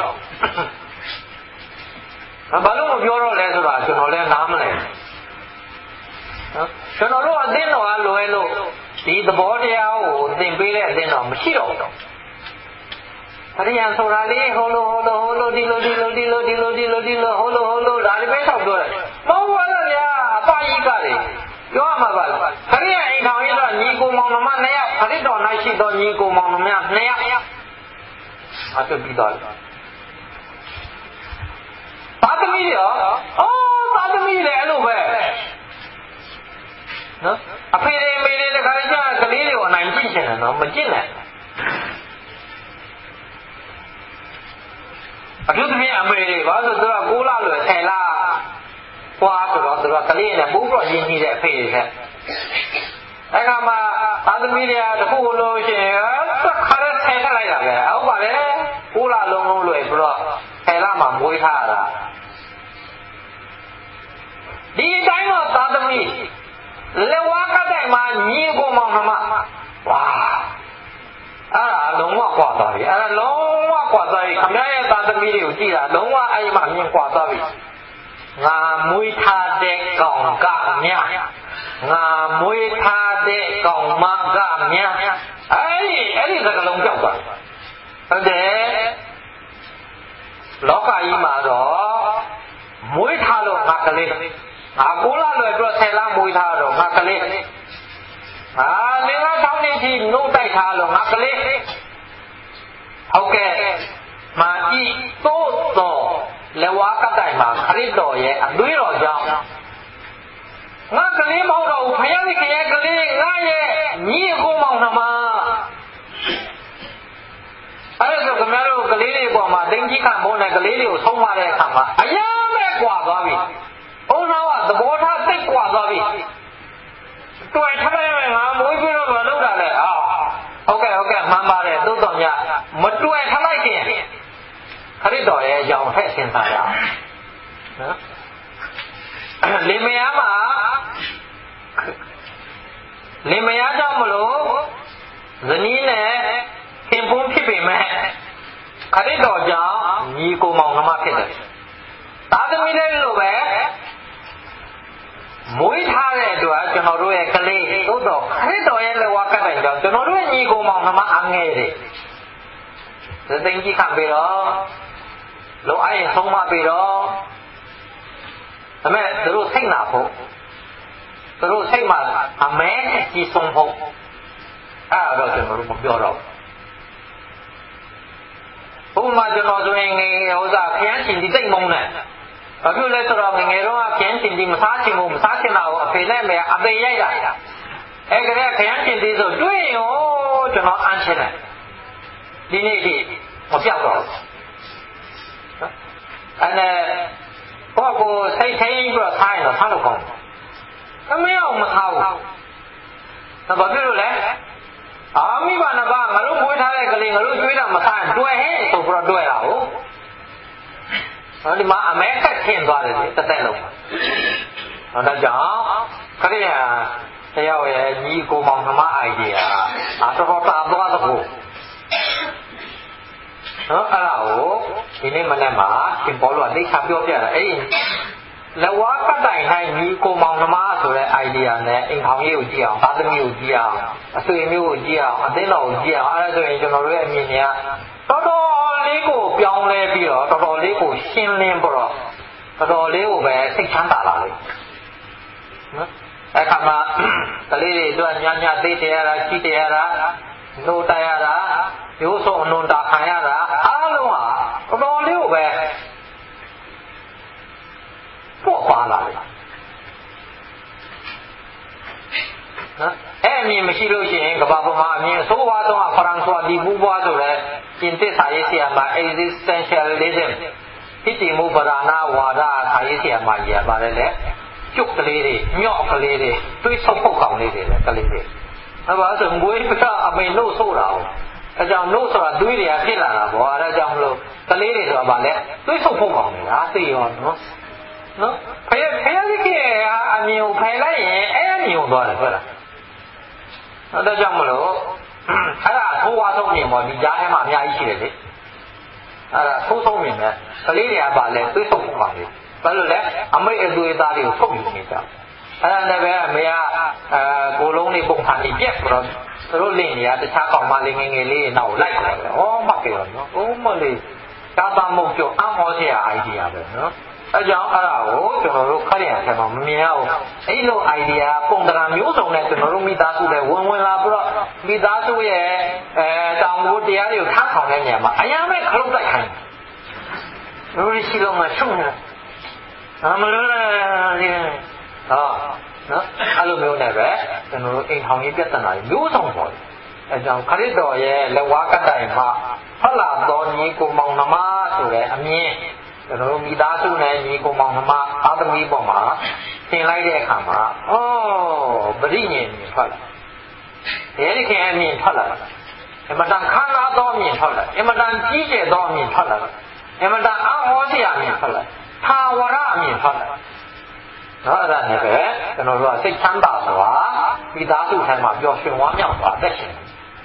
ဘူးဘာလို့မပြောတော့လဲဆိုတော့ကျွန်တော်လည်းနားမလဲနော်ကျွန်တော်တို့အသင်းတော်ကလွယ်လို့ဒီသဘောတရားကိုသင်ပေးတဲ့အသင်းတော်မရှိတော့ဘူးခရိယာဆိုတာလေဟိုလိုဟိုလိုဟိုလိုဒီလိုဒီလိုဒီလိုဒီလိုဒီလိုဒီလိုဟိုလိုဟိုလိုဒါလည်းပဲဆောက်ပြောတယ်မဟုတ်ပါဘူးဗျာအပကြီးကလေပြောရမှာပါခရိယာအိမ်ထောင်ရေးတော့ညီကိုမောင်နှမနှစ်ယောက်ခရစ်တော်၌ရှိသောညီကိုမောင်နှမနှစ်ယောက်အတူပြီးတော့သာသမီရောအော်သာသမီလည်းအဲ့လိုပဲနော်အဖေတွေမေတွေတခါကျကလေးတွေကိုအနိုင်ကြည့်ချင်တယ်နော်မကြည့်နဲ့အထူးသဖြင့်အမေတွေဘာလို့ဆိုတော့ကိုးလလွယ်ဆယ်လပွားဆိုတော့သူကကလေးနဲ့ပိုးပြီးရင်းနှီးတဲ့အဖေတွေဆက်အဲ့ကမှသာသမီတွေကတခုလို့ရှိရင်ခါရဲဆယ်ထလိုက်တာပဲဟုတ်ပါလေကိုလာလုံးလုံးလွယ်ပြီးတော့ဆယ်လမှမွေးထားတာဒီတိုင်းတော့သာသမီလက်ဝါးကတိုင်မှာညီကိုမောင်နှမဝါအဲ့ဒါလုံးဝကွာသွားပြီအဲ့ဒါလုံးဝကွာသွားပြီခမရဲ့သာသမီတွေကိုကြည့်တာလုံးဝအဲ့ဒီမှာမြင်ကွာသွားပြီငါမွေးထားတဲ့ကောင်ကမြငါမွေးထားတဲ့ကောင်မကမြအဲ့ဒီအဲ့ဒီစကလုံးကြောက်သွားဟုတ်တယ်လောကကြီးမှာတော့မွေးထားလို့ငါကလေးငါကိုလာလွယ်ပြီးတော့ဆယ်လမွေးထားတော့ငါကလေးဟာလင်းလားတောင်းနေချီနှုတ်တိုက်ထားလို့ငါကလေးဟုတ်ကဲ့မာဤသို့တော်လက်ဝါးကတိုင်မှာခရစ်တော်ရဲ့အသွေးတော်ကြောင့်ငါကလေးမဟုတ်တော့ဘူးဖယားကြီးရဲ့ကလေးငါရဲ့ညီအကိုမောင်နှမအဲ့ဒါဆိုခင်ဗျားတို့ကလေးတွေပေါ်မှာတင်းကြီးကမိုးနဲ့ကလေးတွေကိုဆုံးမတဲ့အခါမှာအယားမဲ့ကွာသွားပြီဘုန်းတော်ကသဘောထားသိကွာသွားပြီတွေ့ထမရဲ့ငါမွေးပြီးတော့မလုပ်တာလေဟာဟုတ်ကဲ့ဟုတ်ကဲ့မှန်ပါတယ်သို့တော်များမတွေ့ထလိုက်ခင်ခရစ်တော်ရဲ့ကြောင်ဖက်ဆင်းစားရအောင်နော်လင်မယားမှာလင်မယားကြောင့်မလို့ဇနီးနဲ့ခင်ပွန်းဖြစ်ပေမဲ့ခရစ်တော်ကြောင့်ညီကိုမောင်နှမဖြစ်တယ်သာသမီလေးလိုပဲမွေးထားတဲ့အတွက်ကျွန်တော်တို့ရဲ့ကလေးသို့တော်ခရစ်တော်ရဲ့လက်ဝါးကတိုင်ကြောင့်ကျွန်တော်တို့ရဲ့ညီကိုမောင်နှမအငယ်တွေသတိကြီးခံပြီးတော့လောအိုင်ဆုံးမပြီးတော့ဒါမဲ့သူတို့စိတ်နာဖို့သူတို့စိတ်မှာအမဲကြီးဆုံးဖို့အဲ့တော့ကျွန်တော်တို့မပြောတော့ဘူးဘုရားကျွန်တော်ဆိုရင်ငယ်ဥစားခရမ်းရှင်ဒီတိတ်မုန်းတယ်ဘာဖြစ်လဲဆိုတော့ငငယ်တော့ခရမ်းရှင်ဒီမစားချင်ဘူးမစားချင်တာကိုအဖေနဲ့မေအပေရိုက်တာအဲ့ကလေးခရမ်းရှင်ဒီဆိုတွေ့ရောကျွန်တော်အမ်းချင်တယ်ဒီနေ့ဒီမပြောက်တော့အဲ့နဲ့ဘောကိုစိတ်ထိန်ပြီးတော့ထားရင်တော့ထားလို့ကောင်းတယ်အမေအောင်မထားဘူးဒါဘာဖြစ်လို့လဲအာမိဘနကငါတို့မွေးထားတဲ့ကလေးငါတို့ကျွေးတာမစားရင်တွေ့ဟဲ့ဆိုပြီးတော့တွေ့တာဟုတ်ဟောဒီမှာအမဲခက်ခင်းသွားတယ်တစ်သက်လုံးဟောဒါကြောင့်ခရိယာတယောက်ရဲ့ညီကိုမောင်နှမအိုင်ဒီယာအတော်တော်တာသွားသဖို့နော်အဲ့ဒါကိုဒီနေ့မနေ့မှာရှင်ပေါလုကသိချပြောပြတာအဲ့လက်ဝါးကတိုင်တိုင်းညီကိုမောင်နှမဆိုတဲ့ idea နဲ့အိမ်ထောင်ရေးကိုကြည့်အောင်သာသမီကိုကြည့်အောင်အဆွေမျိုးကိုကြည့်အောင်အသင်းတော်ကိုကြည့်အောင်အဲ့ဒါဆိုရင်ကျွန်တော်တို့ရဲ့အမြင်တွေကတော်တော်လေးကိုပြောင်းလဲပြီးတော့တော်တော်လေးကိုရှင်းလင်းပြီးတော့တော်တော်လေးကိုပဲစိတ်ချမ်းသာလာလိမ့်နော်အဲ့ခါမှာကလေးတွေတို့ညညသိတယ်ရတာကြည့်တယ်ရတာနှိုးတိုက်ရတာရိုးစုံအနုံတာခံရတာအားလုံးဟာတော်တော်လေးကိုပဲပေါ့ပါလာတယ်နော်အဲ့အမြင်မရှိလို့ရှိရင်ကဘာပေါ်မှာအမြင်ဆိုးဝါးဆုံးကဖရန်ဆွာဒီဘူးဘွားဆိုတဲ့ကျင့်သစ္စာရေးဆရာမ existentialism ဖြစ်တည်မှုပဓာနာဝါဒဆာရေးဆရာမကြီးကပါတယ်လေကျုပ်ကလေးတွေညော့ကလေးတွေတွေးဆုပ်ပုတ်ကောင်လေးတွေလေကလေးတွေအဲ့ဒါဆိုငွေပထအမေလို့ဆိုးတာအောင်အဲကြောင့်လို့ဆိုတာတွေးတွေကဖြစ်လာတာပေါ့အဲဒါကြောင့်မလို့ကလေးတွေဆိုတာဗာလဲတွေးဆုပ်ပုတ်ကောင်တွေလားသိရောနော်နော်ဖယ်ဖယ်လေးကအမြင်ကိုဖယ်လိုက်ရင်အဲ့အမြင်ကိုသွားတယ်ဟုတ်လားအဲဒါကြောင့်မလို့အဲ့ဒါအထိုးဝါဆုံးမြင်ပေါ့ဒီကြားထဲမှာအများကြီးရှိတယ်လေအဲ့ဒါထိုးဆုံးမြင်တယ်ကလေးတွေကဗာလဲတွေးဆုပ်ပုတ်ကောင်တွေဘာလို့လဲအမိတ်အသွေးသားတွေကိုထုတ်ယူနေကြအဲ့ဒါနဲ့ပဲအမေကအဲကိုလုံးလေးပုံစံကြီးပြက်ပြီးတော့သူတို့လင်းနေရတခြားကောင်မလေးငယ်ငယ်လေးနောက်လိုက်တယ်။ဩမှတ်ကြရောနော်။အိုးမလေးကာတာမုံကျော်အံ့ဩစရာ idea ပဲနော်။အဲကြောင့်အဲ့ဒါကိုကျွန်တော်တို့ခက်ရံထဲမှာမမြင်ရဘူး။အဲ့လို idea ပုံတရာမျိုးစုံနဲ့ကျွန်တော်တို့မိသားစုတွေဝင်ဝင်လာပြီးတော့မိသားစုရဲ့အဲတောင်ကိုတရားတွေကိုထားဆောင်တဲ့နေရာမှာအရာမဲ့ခလုတ်တိုက်ခိုင်း။လူရှိလုံးမှာရှုံနေ။အမလို့လေဟောနော်အဲ့လိုမျိုးနဲ့ပဲကျွန်တော်တို့အိမ်ထောင်ရေးပြဿနာတွေမျိုးစုံပေါ်တယ်အဲကြောင့်ခရစ်တော်ရဲ့လက်ဝါးကတိုင်မှာဖလာတော်ညီကိုမောင်နှမဆိုတဲ့အမြင်ကျွန်တော်တို့မိသားစုနဲ့ညီကိုမောင်နှမအာသမီပေါ်မှာသင်လိုက်တဲ့အခါမှာဩပရိညင်ထွက်လာအဲဒီခင်အမြင်ထွက်လာတယ်အမတန်ခမ်းနားသောအမြင်ထွက်လာအမတန်ကြီးကျယ်သောအမြင်ထွက်လာအမတန်အဟောစရာအမြင်ထွက်လာသာဝရအမြင်ထွက်လာနော်အဲ့ဒါနဲ့ပဲကျွန်တော်တို့ကစိတ်ချမ်းသာစွာမိသားစုတိုင်းမှာပျော်ရွှင်ဝမ်းမြောက်စွာအသက်ရှင်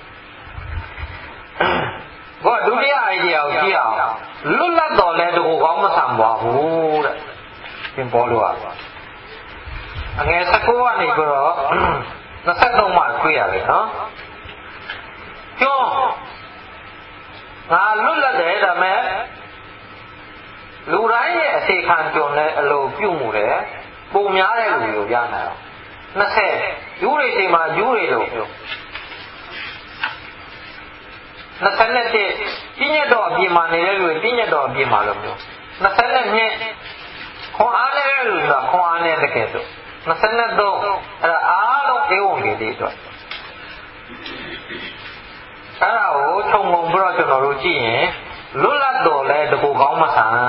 ဘောဒုတိယ idea ကိုကြည့်အောင်လွတ်လပ်တော်လဲတကူကောင်းမဆန်ပါဘူးတဲ့သင်ပေါ်လို့အငယ်၁၉ကနေပြီးတော့၂၃မှာတွေ့ရတယ်နော်ကျောင်းငါလွတ်လပ်တယ်ဒါမဲ့လူတိုင်းရဲ့အစီခံကြုံတဲ့အလိုပြုမှုတယ်ပုံများတဲ့လူတွေကိုရနိုင်အောင်၂၀ယူရိစီမှာယူရိလို့ပြော၂၁ပြည့်ညတ်တော်အပြင်မှာနေတဲ့လူပြည့်ညတ်တော်အပြင်မှာလို့ပြော၂၂ခွန်အားနဲ့လူကခွန်အားနဲ့တကယ်ဆို၂၃အဲ့ဒါအားလုံးအေဝံဂေလိအတွက်အဲ့ဒါကိုခြုံငုံပြီးတော့ကျွန်တော်တို့ကြည့်ရင်လွတ်လပ်တော်လဲတကူကောင်းမဆန်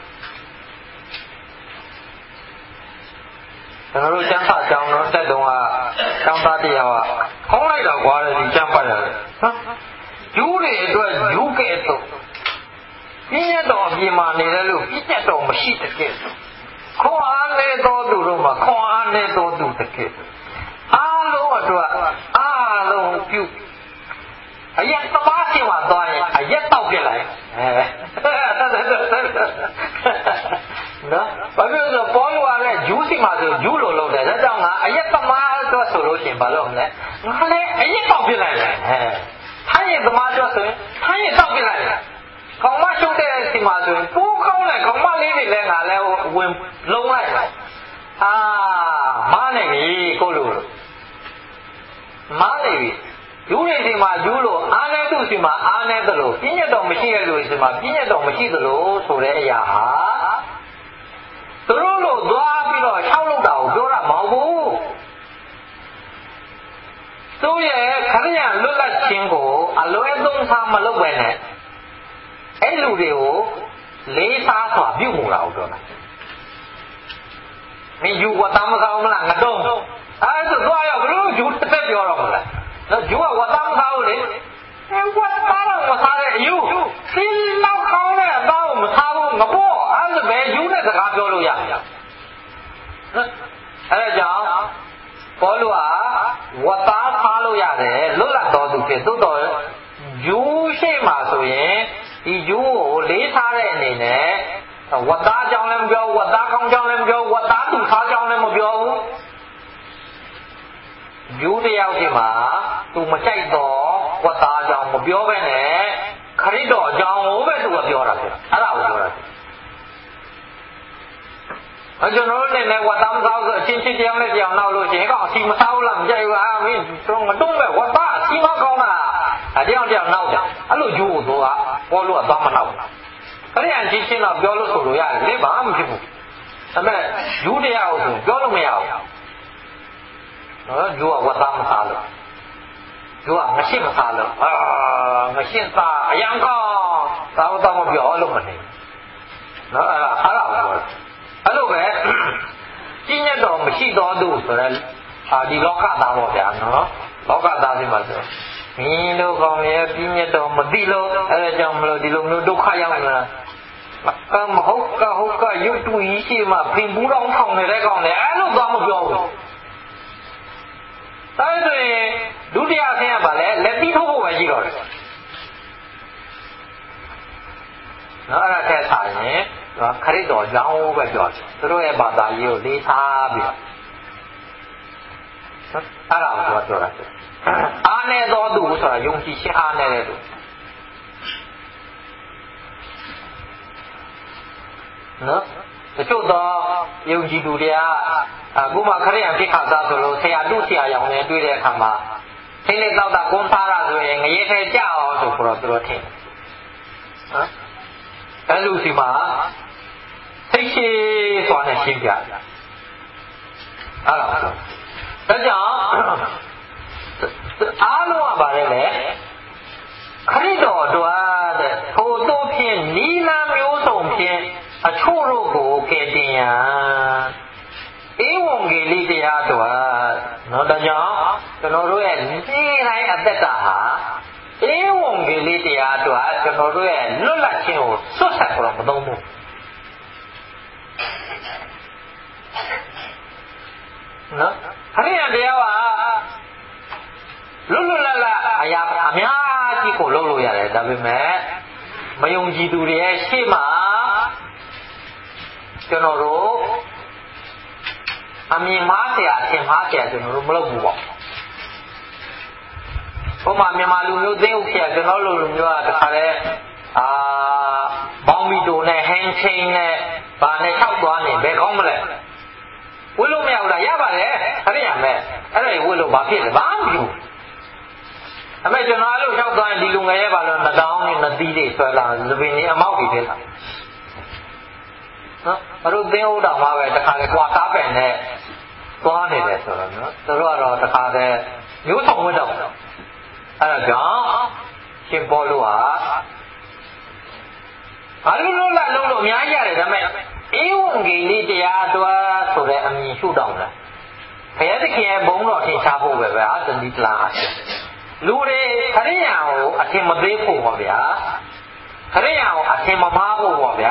ကျွန်တော်တို့ကျမ်းစာကျောင်းတော့တက်တုန်းကကျောင်းသားတရားကခေါင်းလိုက်တော့ကွာတယ်ဒီကျမ်းပတ်ရတယ်ဟမ်ယူတွေအတွက်ယူကဲ့တော့ပြည့်ရတော်အပြင်မှာနေတယ်လို့ပြည့်ညတ်တော်မရှိတကယ်ခွန်အားနဲ့တော်သူတို့မှာခွန်အားနဲ့တော်သူတကယ်အားလုံးအတွက်အားလုံးပြုအရက်သမားရှင်မှာသွားရင်အရက်တောက်ပြလိုက်အဲနော်ဘာဖြစ်လို့ပေါ်လို့ရလဲဂျူးစီမှာဆိုဂျူးလိုလုပ်တယ်ဒါကြောင့်ငါအရက်သမားတော့ဆိုလို့ရှင်ဘာလုပ်မလဲငါလည်းအရက်တောက်ပြလိုက်တယ်အဲထိုင်းရသမားတော့ဆိုရင်ထိုင်းရတောက်ပြလိုက်တယ်ခေါင်းမရှုပ်တဲ့စီမှာဆိုရင်ပိုးကောင်းတယ်ခေါင်းမလေးတွေလည်းငါလည်းဝင်လုံးလိုက်တယ်အာမားနေပြီကိုလိုမားနေပြီယူနေစီမှာယူလို့အားနဲ့သူ့စီမှာအားနဲ့သလိုပြည့်ညတ်တော်မရှိတဲ့လူစီမှာပြည့်ညတ်တော်မရှိသလိုဆိုတဲ့အရာဟာသူတို့လို့သွားပြီးတော့၆လောက်တာကိုပြောတာမဟုတ်ဘူးသူ့ရဲ့ခရိယလွတ်လပ်ခြင်းကိုအလွဲသုံးစားမလုပ်ပဲနဲ့အဲ့လူတွေကိုလေးစားစွာပြုမှုတာကိုပြောတာမင်းယူဝတ်သားမကောင်းမလားငါတော့အဲ့ဒါသွားရဘလို့ယူတစ်သက်ပြောတော့မလားနော်ယူကဝတ်သားမကောင်းလေဝတ်သားတော့မစားတဲ့အယူစီလောက်ကောင်းတဲ့အသားကိုမစားဘူးငပေါ့အဲ့ဒါပဲယူတဲ့စကားပြောလို့ရအဲ့ဒါကြောင့်ဘောလူကဝတ်သားစားလို့ရတယ်လွတ်လပ်တော်သူဖြစ်သို့တော်ယူရှိမှဆိုရင်ဒီယူကိုလေးစားတဲ့အနေနဲ့ဝတ်သားကြောင်းလည်းမပြောဝတ်သားကောင်းကြောင်းလည်းမပြောဝတ်သားသူစားကြောင်းလည်းမပြောဘူးယူတယောက်ဒီမှာသူမကြိုက်တော့ဝတ်သားကြောင်းမပြောဘဲနဲ့ခရစ်တော်ကြောင်းကိုပဲသူကပြောတာဖြစ်အဲ့ဒါကိုပြောတာအကျွန်တော်တို့နဲ့ဝတ်သားမစားဆိုအချင်းချင်းတရားနဲ့တရားနောက်လို့ရှိရင်ကောင်အစီမစားဘူးလားမကြိုက်ဘူးအာမင်းတော့မတုံးပဲဝတ်သားအစီမကောင်းတာအတရားတရားနောက်ကြအဲ့လိုယူကိုသူကပေါ်လို့ကသွားမနောက်ခရိယန်ချင်းချင်းတော့ပြောလို့ဆိုလို့ရတယ်လေဘာမှမဖြစ်ဘူးဒါပေမဲ့ယူတရားကိုဆိုပြောလို့မရဘူးနော်ယူကဝတ်သားမစားလို့ယူကမရှိမစားလို့အာမရှိသားအယံကောသာဝတ္တမပြောလို့မနေနော်အဲ့ဒါအဲ့ဒါကိုပြောတယ်အဲ့လိုပဲကြီးညတ်တော်မရှိတော်သူဆိုတဲ့အာဒီလောကသားပေါ့ဗျာနော်လောကသားစီမှာဆိုမင်းတို့ကောင်းရဲ့ပြည့်ညတ်တော်မသိလို့အဲဒါကြောင့်မလို့ဒီလိုမျိုးဒုက္ခရောက်နေတာကမဟုတ်ကဟုတ်ကရုပ်တူကြီးရှိမှဖင်ဘူးတော်ထောင်နေတဲ့ကောင်လေအဲ့လိုသွားမပြောဘူးဒါဆိုရင်ဒုတိယဆင်းရပါလေလက်တိထုတ်ဖို့ပဲရှိတော့တယ်နော်အဲ့ဒါထက်ဆိုင်ရင်ခရစ်တော်ကြောင်းပဲပြောတယ်သူတို့ရဲ့ဘာသာရေးကိုလေးစားပြီးအဲ့ဒါကိုပြောတာအားနဲ့တော်သူဆိုတာယုံကြည်ခြင်းအားနဲ့တဲ့သူနော်တချို့တော့ယုံကြည်သူတွေကအခုမှခရိယံပြစ်ခါစားဆိုလို့ဆရာတို့ဆရာရောင်နဲ့တွေ့တဲ့အခါမှာသင်္နေတော့တာကွန်စားရဆိုရင်ငရေထဲကြအောင်ဆိုတော့သူတို့ထင်နော်အဲ့လူစီမှာသိရှိသွားတဲ့ရှင်းပြအဲ့ဒါဆိုဒါကြောင့်အားလုံးကပါလေလေခရစ်တော်တော်တဲ့ထို့သောဖြင့်နီလာမျိုးစုံဖြင့်အချို့တို့ကိုကယ်တင်ရန်ဧဝံဂေလိတရားတော်နော်ဒါကြောင့်ကျွန်တော်တို့ရဲ့နေ့တိုင်းအသက်တာဟာဧဝံဂေလိတရားအတွက်ကျွန်တော်တို့ရဲ့လွတ်လပ်ခြင်းကိုစွတ်ဆက်တော့မသုံးဘူးနော်ခရိယန်တရားဟာလွတ်လွတ်လပ်လပ်အရာအများကြီးကိုလုပ်လို့ရတယ်ဒါပေမဲ့မယုံကြည်သူတွေရဲ့ရှေ့မှာကျွန်တော်တို့အမြင်မှားเสียအထင်မှားเสียကျွန်တော်တို့မလုပ်ဘူးပေါ့ဟိုမှာမြန်မာလူမျိုးသိဥစ္စာကျွန်တော်လူလူမျိုးကတခါလဲအာဘောင်းမီတိုနဲ့ဟင်းချင်းနဲ့ဗာနဲ့ထောက်သွားနေဘယ်ကောင်းမလဲဝှလို့မရဘူးလားရပါတယ်ခရိယာမဲ့အဲ့ဒါဝှလို့ဘာဖြစ်လဲဘာမှမဖြစ်အမေကျွန်တော်အဲ့လိုထောက်သွားရင်ဒီလူငယ်ရဲ့ဘာလို့နှတောင်းနဲ့နှသီးတွေဆွဲလာသပင်ကြီးအမောက်တွေဖြစ်လာနော်ဘာလို့သင်းဟုတ်တော်မှာပဲတခါလေကွာကားပင်နဲ့သွားနေတယ်ဆိုတော့နော်သူတို့ကတော့တခါတည်းမျိုးဆောင်ဝတ်တော့အဲ့ဒါကြောင့်ရှင်ပေါ်လို့ဟာဘာလို့လို့လာလုံးလို့အများကြီးရတယ်ဒါပေမဲ့ဧဝံဂေလိတရားတော်ဆိုတဲ့အမြင်ရှုတော့လားဘုရားသခင်ရဲ့ဘုန်းတော်ထင်ရှားဖို့ပဲပဲအာသတိတလားလူတွေခရိယာကိုအထင်မသေးဖို့ပါဗျာခရိယာကိုအထင်မမှားဖို့ပါဗျာ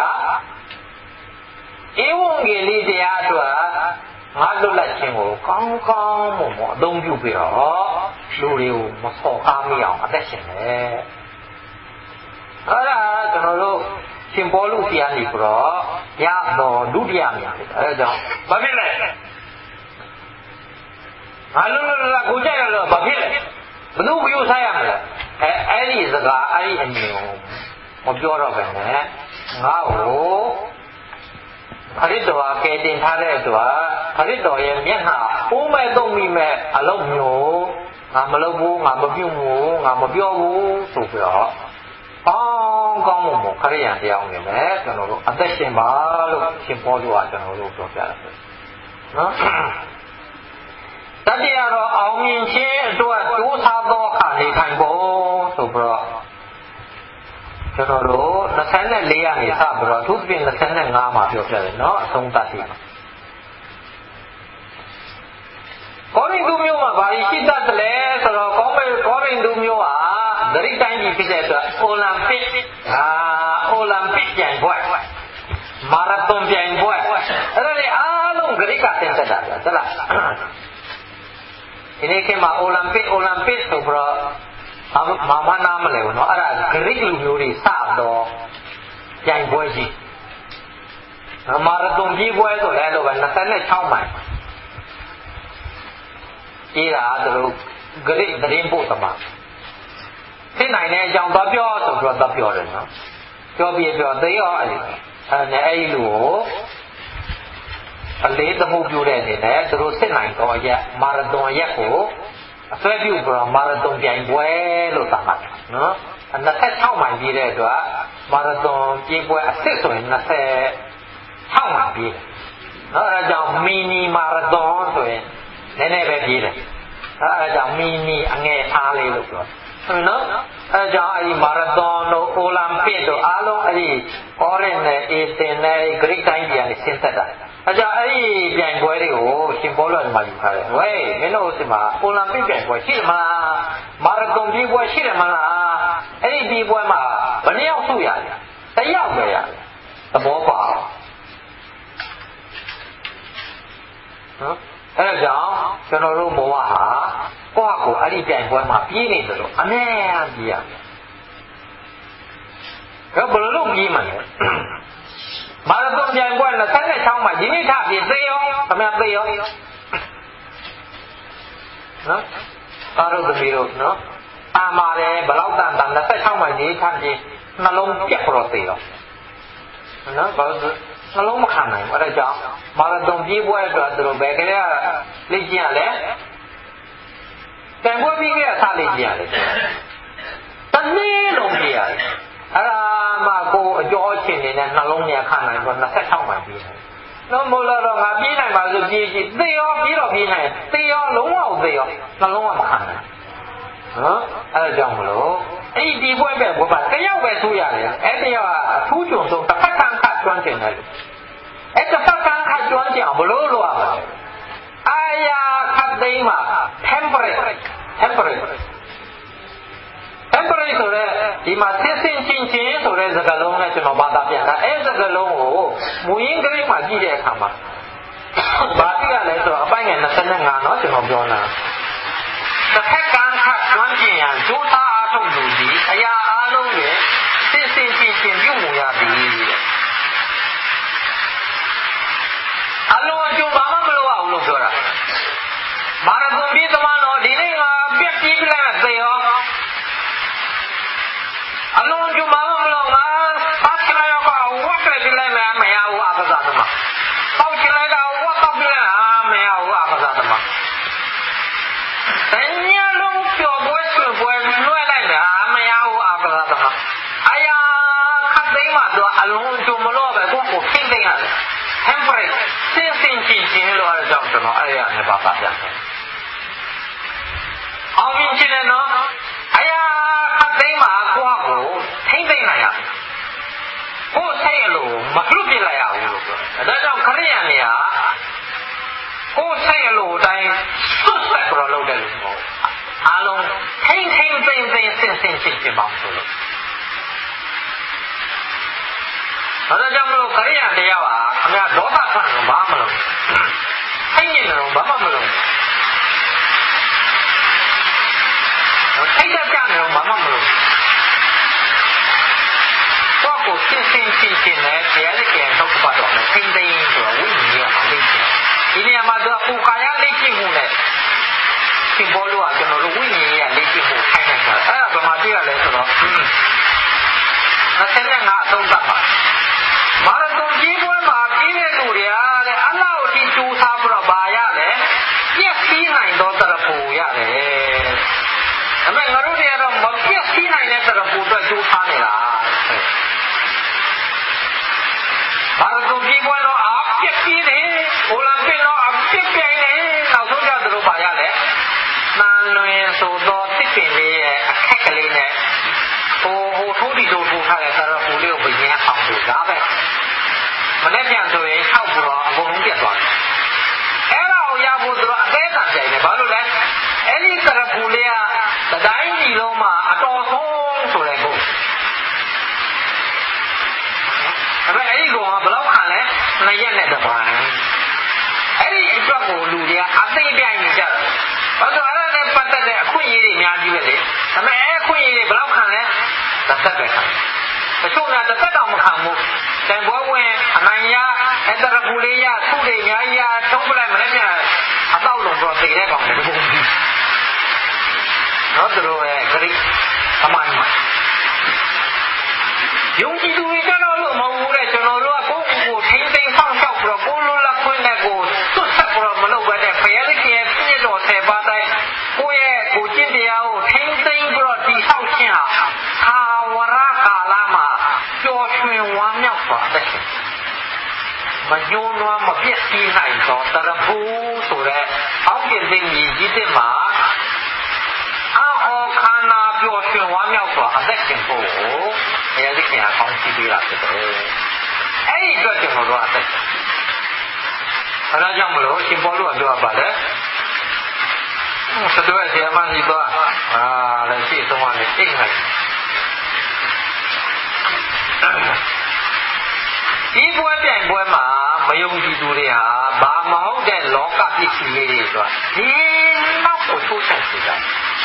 ဧဝံဂေလိတရားတော်ငါလွတ်လပ်ခြင်းကိုကောင်းကောင်းမွန်မွန်အသုံးပြုပြီးတော့လူတွေကိုမဆော်ကားမိအောင်အသက်ရှင်တယ်အဲ့ဒါကျွန်တော်တို့ရှင်ဘောလူတရားနေပြီးတော့ရတော်ဒုတိယများတယ်အဲ့ဒါကြောင့်ဘာဖြစ်လဲငါလွတ်လွတ်လပ်လပ်ကိုကြိုက်ရလို့ဘာဖြစ်လဲဘယ်သူပြုဆိုင်ရမလဲအဲအဲ့ဒီစကားအဲ့ဒီအမြင်ကိုမပြောတော့ပဲနဲ့ငါ့ကိုခရစ်တော်ကယ်တင်ထားတဲ့အတွက်ခရစ်တော်ရဲ့မျက်နှာအိုးမဲ့သုံးမိမဲ့အလုံးမျိုးငါမလုပ်ဘူးငါမပြုတ်ဘူးငါမပြောဘူးဆိုပြီးတော့ကောင်းကောင်းမွန်မွန်ခရိယန်တရားဝင်မယ်ကျွန်တော်တို့အသက်ရှင်ပါလို့ရှင်ပေါ်လို့ကကျွန်တော်တို့ပြောပြတာပဲနော်တတိယတော့အောင်မြင်ခြင်းအတွက်ဒုစားသောအခါနေထိုင်ဖို့ဆိုပြီးတော့ကျွန်တော်တို့ยี่สิบสี่ကနေစပြီးတော့သူ့ပြင်ยี่สิบห้าမှာပြောပြတယ်နော်အဆုံးသတ်ပြီကောရိန္သုမြို့မှာဘာရှိတတ်တယ်လဲဆိုတော့ကောမေကောရိန္သုမြို့ဟာဂရိတိုင်းကြီးဖြစ်တဲ့အတွက်အိုလံပစ်အာအိုလံပစ်ပြိုင်ပွဲမာရသွန်ပြိုင်ပွဲအဲ့ဒါလေအားလုံးဂရိကတင်ဆက်တာဟုတ်လားဒီနေ့ကမှအိုလံပစ်အိုလံပစ်ဆိုပြီးတော့မာမနာမလဲဘူးเนาะအဲ့ဒါဂရိလူမျိုးတွေစတော့ပြိုင်ပွဲကြီးမာရသွန်ကြီးပွဲဆိုလဲတော့ยี่สิบหกမိုင်အေးဒါသူတို့ဂရိသတင်းပို့သမားသိနိုင်တဲ့အကြောင်းတော့ပြောဆိုပြီးတော့ပြောတယ်เนาะပြောပြီးပြောသိရောအဲ့ဒီအဲ့နဲ့အဲ့ဒီလူကိုအလေးသမှုပြုတဲ့အနေနဲ့သူတို့စစ်နိုင်တော့ရက်မာရသွန်ရက်ကိုအဆွဲပြုပြီးတော့မာရသွန်ပြိုင်ပွဲလို့သတ်မှတ်တယ်နော်ยี่สิบหกမိုင်ပြည့်တဲ့အတွက်မာရသွန်ပြည့်ပွဲအစ်စ်ဆိုရင်ยี่สิบหกမိုင်ပြည့်တယ်နော်အဲဒါကြောင့်မီနီမာရသွန်ဆိုရင်နည်းနည်းပဲပြည့်တယ်အဲဒါကြောင့်မီနီအငယ်အားလေးလို့ပြောဟုတ်နော်အဲဒါကြောင့်အဲဒီမာရသွန်တို့အိုလံပစ်တို့အားလုံးအဲဒီအော်ရင်နဲ့အေသင်နဲ့ဂရိတိုင်းပြည်ကနေဆင်းသက်တာအဲကြောင့်အဲ့ဒီပြိုင်ပွဲတွေကိုရှင်ဘောလောဒီမှာယူထားတယ်ဝေးမင်းတို့ဒီမှာအိုလံပစ်ပြိုင်ပွဲရှိတယ်မလားမာရသွန်ပြိုင်ပွဲရှိတယ်မလားအဲ့ဒီပြိုင်ပွဲမှာဘယ်နှယောက်ဆုရလဲတယောက်ပဲရတယ်သဘောပေါက်နော်အဲ့ဒါကြောင့်ကျွန်တော်တို့ဘဝဟာကိုယ့်ဟာကိုယ်အဲ့ဒီပြိုင်ပွဲမှာပြေးနေတယ်လို့အမြဲပြေးရတယ်ဘယ်လိုလုပ်ပြေးမှာလဲမာရသွန်ပြိုင်ပွဲยี่สิบหกမှာဒီနေ့ထပြီးသေရောခင်ဗျာသေရောနော်အားလုံးသမီးတို့နော်အာမာတယ်ဘလောက်တန်တန်ยี่สิบหกမှာဒီထပြီးနှလုံးပြက်တော့သေရောနော်ဘာလို့နှလုံးမခံနိုင်ဘူးအဲ့ဒါကြောင့်မာရသွန်ပြေးပွဲအတွက်သူတို့ဘယ်ကလေးကလေ့ကျင့်ရလဲပြိုင်ပွဲပြီးကစလေ့ကျင့်ရတယ်တနေ့လုံးပြေးရတယ်အဲ့ဒါမှကိုအကျော်အချင်းနေတဲ့နှလုံးနဲ့ခံနိုင်တော့ยี่สิบหกမိုင်ပြေးတယ်။တော့မို့လို့တော့ငါပြေးနိုင်ပါဆိုပြေးကြည့်သေရောပြေးတော့ပြေးနိုင်သေရောလုံးဝသေရောနှလုံးကမခံနိုင်။နော်အဲ့ဒါကြောင့်မလို့အဲ့ဒီပွဲပဲဘုရားတယောက်ပဲဆိုးရတယ်။အဲ့တယောက်ကအထူးကြုံဆုံးတစ်ဖက်ကန်းခတ်ကျွမ်းကျင်တယ်။အဲ့တစ်ဖက်ကန်းခတ်ကျွမ်းကျင်အောင်ဘလို့လို့ရမှာလဲ။အာယာခတ်သိမ်းမှာဖဲ temperate temperate temperate ဆိုတဲ့ဒီမှာဆင်းဆင်းချင်းချင်းဆိုတဲ့စကားလုံးနဲ့ကျွန်တော်ဘာသာပြန်တာအဲစကားလုံးကိုမူရင်းကလေးမှာကြည့်တဲ့အခါမှာဘာသိရလဲဆိုတော့အပိုင်းငယ်၂၅เนาะကျွန်တော်ပြောတာတစ်ခါကန်းခတ်ကျွမ်းကျင်ရန်ကြိုးစားအားထုတ်လို့ဒီအရာအားလုံးရဲ့ဆင်းဆင်းချင်းချင်းပြုမှုရသည်အလုံးအကျုံဘာမှမလုပ်အောင်လို့ပြောတာမာရသွန်ပြီးသမားတော့ဒီနေ့ကပြက်ပြီးပြလိုက်သေရောအလုံးအကျုံဘာမှမလုပ်ငါပတ်ချလိုက်တော့ဝတ်လိုက်ပြလိုက်မယ်မရဘူးအပ္ပဇာသမပေါက်ချလိုက်တော့ဝတ်တော့ပြလိုက်အာမရဘူးအပ္ပဇာသမတညလုံးပျော်ပွဲဆွေပွဲလွှဲလိုက်တာမရဘူးအပ္ပဇာသမအရာခတ်သိမ်းမှတော့အလုံးအကျုံမလို့ပဲကိုယ့်ကိုထိမ့်သိမ်းရတယ်temperate ဆင်းဆင်းချင်းချင်းလို့အဲ့ဒါကြောင့်ကျွန်တော်အဲ့ရနဲ့ပါပါပြန်တယ်အောင်မြင်ခြင်းနဲ့နော်အရာခတ်သိမ်းမှာကိုယ့်ကိုထိမ့်သိမ်းနိုင်ရကိုယ်ဆိုင်လို့မလွတ်ပြလိုက်ရဘူးလို့ပြောတယ်ဒါကြောင့်ခရိယန်တွေကကိုယ်ဆိုင်လို့အတိုင်းစွတ်ဆက်ပြီးတော့လုပ်တယ်လို့ပြောအားလုံးထိမ့်ထိမ့်သိမ့်သိမ့်ဆင်းဆင်းချင်းချင်းပါဆိုလို့ဒါကြောင့်မလို့ခရိယန်တရားပါခင်ဗျာဒေါသထွက်လို့ဘာမှမလုပ်ထိတ်နေလို့ဘာမှမလုပ်ထိတ်တတ်ကြတယ်လို့ဘာမှမလုပ်တော့ကိုရှင်းရှင်းရှင်းရှင်းနဲ့တရားလေးပြန်တော့ပတ်တော့မယ်ထိတ်သိမ်းဆိုတော့ဝိညာဉ်ကလေ့ကျင့်ဒီနေရာမှာတော့ပူကာယလေ့ကျင့်မှုနဲ့သင်ပေါ်လို့ကကျွန်တော်တို့ဝိညာဉ်ရဲ့လေ့ကျင့်မှုခိုင်းနေတာအဲ့ဒါဗမာပြည်ကလည်းဆိုတော့နှစ်ဆယ်ငါအသုံးသပ်ပါမာရသွန်ကြီးပွဲမှာပြည့်တဲ့လူတွေကတဲ့အလောက်ဒီတူစားပြီးတော့ဗာရလဲပြည့်စည်နိုင်တော့တရပူရတယ်ဒါပေမဲ့ငါတို့တွေကတော့မပြည့်စည်နိုင်တဲ့တရပူအတွက်ကြိုးစားနေတာမာရသွန်ကြီးပွဲတော့အပြည့်စည်တယ်အိုလံပစ်တော့အပြည့်ပြိုင်တယ်နောက်ဆုံးကြတော့ဗာရလဲနန်လွင်ဆိုတော့တစ်ပင်လေးရဲ့အခက်ကလေးနဲ့ဟိုဟိုထိုးတီထိုးထိုးထားတဲ့တရပူလေးကိုပြင်အောင်လို့ဒါပဲမနေ့ပြန်ဆိုရင်၆ဘူးတော့အကုန်လုံးပြတ်သွားတယ်အဲ့ဒါကိုရဖို့သူတို့အသေးအံကြိုင်တယ်ဘာလို့လဲအဲ့ဒီတရပူလေးကတတိုင်းကြီးလုံးမှာအတော်ဆုံးဆိုတဲ့ကိုဒါပေမဲ့အဲ့ဒီကောင်ကဘယ်လောက်ခံလဲနှစ်ရက်နဲ့တစ်ပိုင်းအဲ့ဒီအတွက်ကိုလူတွေကအသိပြိုင်နေကြတယ်ဘာလို့အဲ့ဒါနဲ့ပတ်သက်တဲ့အခွင့်အရေးတွေအများကြီးပဲလေဒါပေမဲ့အဲ့အခွင့်အရေးတွေဘယ်လောက်ခံလဲတစ်သက်ပဲခံတချို့ကတစ်သက်တော့မခံဘူးတန်ပွဲဝင်အနိုင်ရအဲ့တရပူလေးရသူ့တွေအများကြီးရထုံးပလိုက်မနေ့ပြန်အတော့လုံးတော့သိတဲ့ကောင်တွေဘုံကြီးနော်သူတို့ရဲ့ဂရိသမိုင်းမှာယုံကြည်သူတွေကျတော့လို့မဟုတ်ဘူးတဲ့ကျွန်တော်တို့ကကိုယ့်ကိုယ်ကိုထိမ့်သိမ်းဆောင်ရှောက်ပြီးတော့ကိုလိုလက်ခွင့်နဲ့ကိုစွတ်ဆက်ပြီးတော့မလုပ်ဘဲနဲ့ဘုရားသခင်ရဲ့ပြည့်တော်ဆယ်ပါးတိုင်းကိုယ့်ရဲ့ကိုကျင့်တရားကိုထိမ့်သိမ်းပြီးတော့တည်ဆောက်ခြင်းဟာအာဝရကာလမှာပျော်ရွှင်ဝမ်းမြောက်စွာအသက်ရှင်မညှိုးနွမ်းမပြည့်စည်နိုင်သောတရပူဆိုတဲ့အောက်ကသိမြည်ကြီးတဲ့မှာအော်ခန္ဓာပျော်ရွှင်ဝမ်းမြောက်စွာအသက်ရှင်ဖို့ဘုရားသခင်အကောင်းကြီးပေးတာဖြစ်တယ်အဲ့ဒီအတွက်ကျွန်တော်တို့အသက်ရှင်အဲဒါကြောင့်မလို့ရှင်ပေါလုကပြောပါလေသတ္တဝါဆရာမကြီးကအာလည်းရှိဆုံးကနေအိတ်လိုက်ဒီပွဲပြိုင်ပွဲမှာမယုံကြည်သူတွေဟာဘာမဟုတ်တဲ့လောကပစ္စည်းလေးတွေဆိုတာဒီနောက်ကိုထိုးဆက်ကြတယ်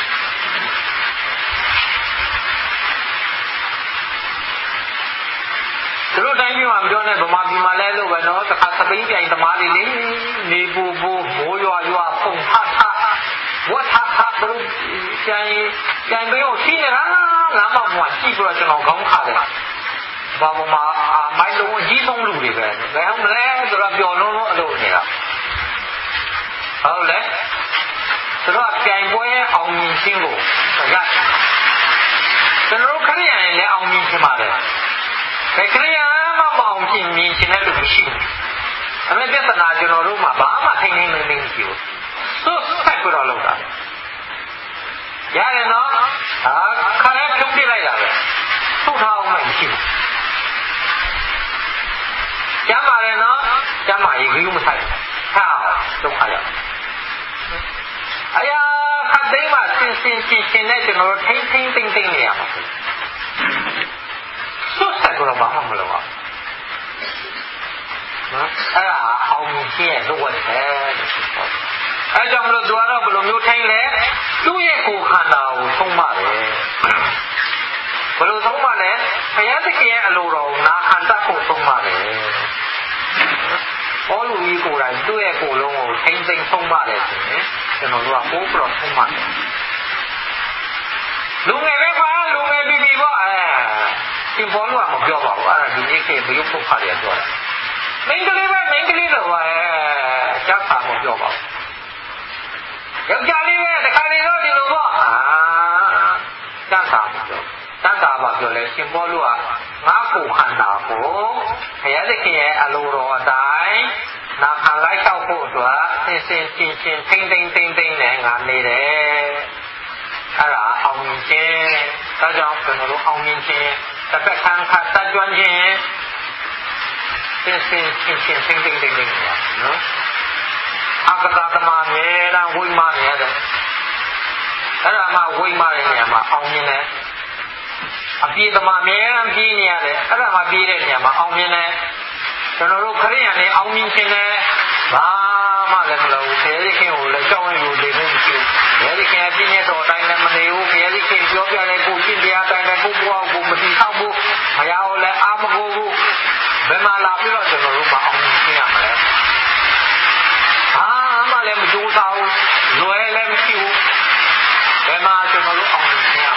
သူတို့တိုင်းပြည်မှာမပြောနဲ့ဗမာပြည်မှာလဲလို့ပဲနော်တစ်ခါသပိန်းပြိုင်သမားတွေလေနေပူပူမိုးရွာရွာပုံထထဝတ်ထထသူတို့ကျန်ကျန်ပြီးတော့ရှိနေတာလမ်းမှာမှကြည့်ပြီးတော့ကျွန်တော်ခေါင်းခါတယ်ဘာမှမမိုင်းလုံးကြီးဆုံးလူတွေပဲဘယ်ဟုတ်လဲဆိုတော့ပျော်လုံးလုံးအလုပ်နေတာဟုတ်လဲသူတို့ပြိုင်ပွဲအောင်မြင်ခြင်းကိုရကျွန်တော်ခရိယန်လည်းအောင်မြင်ခြင်းပါတယ်ခရိယန်မှမအောင်မြင်မြင်ခြင်းလည်းလို့မရှိဘူးအမေပြဿနာကျွန်တော်တို့မှာဘာမှထိန်းနေမနေဘူးသူစိုက်ပြတော့လောက်တာရတယ်နော်အာခါရဲဖြုတ်ပြလိုက်တာပဲထုတ်ထားအောင်မရှိဘူးကျမ်းပါတယ်နော်ကျမ်းမာရေးကြီးမဆိုင်ဟာဒုက္ခရောက်အရာခတ်သိမ်းမှစင်စင်ရှင်းရှင်းနဲ့ကျွန်တော်တို့ထိမ့်ထိမ့်သိမ့်သိမ့်နေရမှာစွတ်ဆက်တော့ဘာမှမလုပ်ပါနော်အဲ့ဒါအောင်မြင်ခြင်းရဲ့လုပ်ဝတ်တယ်အဲကြောင့်မလို့သူကတော့ဘယ်လိုမျိုးထိမ့်လဲသူ့ရဲ့ကိုယ်ခန္ဓာကိုသုံးပါတယ်ဘယ်လိုသုံးပါလဲဘုရားသခင်ရဲ့အလိုတော်ကိုနာခံတတ်ဖို့သုံးပါတယ်ဘောလူကြီးကိုယ်တိုင်သူ့ရဲ့ကိုယ်လုံးကိုထိမ့်သိမ့်သုံးပါတယ်ဆိုရင်ကျွန်တော်တို့ကပိုးပြီးတော့သုံးပါတယ်လူငယ်ပဲပါလူငယ်ပြီးပြီပေါ့အဲရှင်ဘောလူကမပြောပါဘူးအဲ့ဒါဒီနေ့ခေတ်ဘုရားပုတ်ခါရပြောတာမင်းကလေးပဲမင်းကလေးတော့အဲကြောက်တာမပြောပါဘူးယောက်ျားလေးပဲတခါလေတော့ဒီလိုပေါ့အာကြောက်တာမပြောတန်တာပါပြောလဲရှင်ဘောလူကငါကိုခန္ဓာကိုဘုရားသခင်ရဲ့အလိုတော်အတိုင်းနာခံလိုက်တော့ဖို့အတွက်စင်စင်ချင်းချင်းထိမ့်သိမ့်သိမ့်သိမ့်နဲ့ငါနေတယ်အဲ့ဒါအောင်မြင်ခြင်းဒါကြောင့်ကျွန်တော်တို့အောင်မြင်ခြင်းတစ်ဖက်ခံခတ်တတ်ကြွခြင်းစင်စင်ချင်းချင်းထိမ့်သိမ့်သိမ့်သိမ့်နော်အကတာတမမြဲတမ်းဝိမာနေရတယ်အဲ့ဒါမှဝိမာတဲ့နေရာမှာအောင်မြင်တယ်အပြေသမားအမြဲတမ်းပြေးနေရတယ်အဲ့ဒါမှပြေးတဲ့နေရာမှာအောင်မြင်တယ်ကျွန်တော်တို့ခရိယန်တွေအောင်မြင်ခြင်းနဲ့ဘာမှလည်းမလုပ်ဘူးဘုရားခင်ကိုလည်းကြောက်ရွံ့လို့နေမှုမရှိဘူးဘုရားခင်အပြည့်နဲ့တော်တိုင်းလည်းမနေဘူးဘုရားခင်ပြောပြတဲ့ကိုရှင်းတရားတိုင်းလည်းကိုဘွားကိုမတိဆောက်ဘူးဘုရားကိုလည်းအာမကိုဘူးဘယ်မှာလာပြီးတော့ကျွန်တော်တို့မအောင်မြင်ခြင်းရမလဲဘာမှလည်းမကြိုးစားဘူးလွယ်လည်းမရှိဘူးဘယ်မှာကျွန်တော်တို့အောင်မြင်ခြင်းရ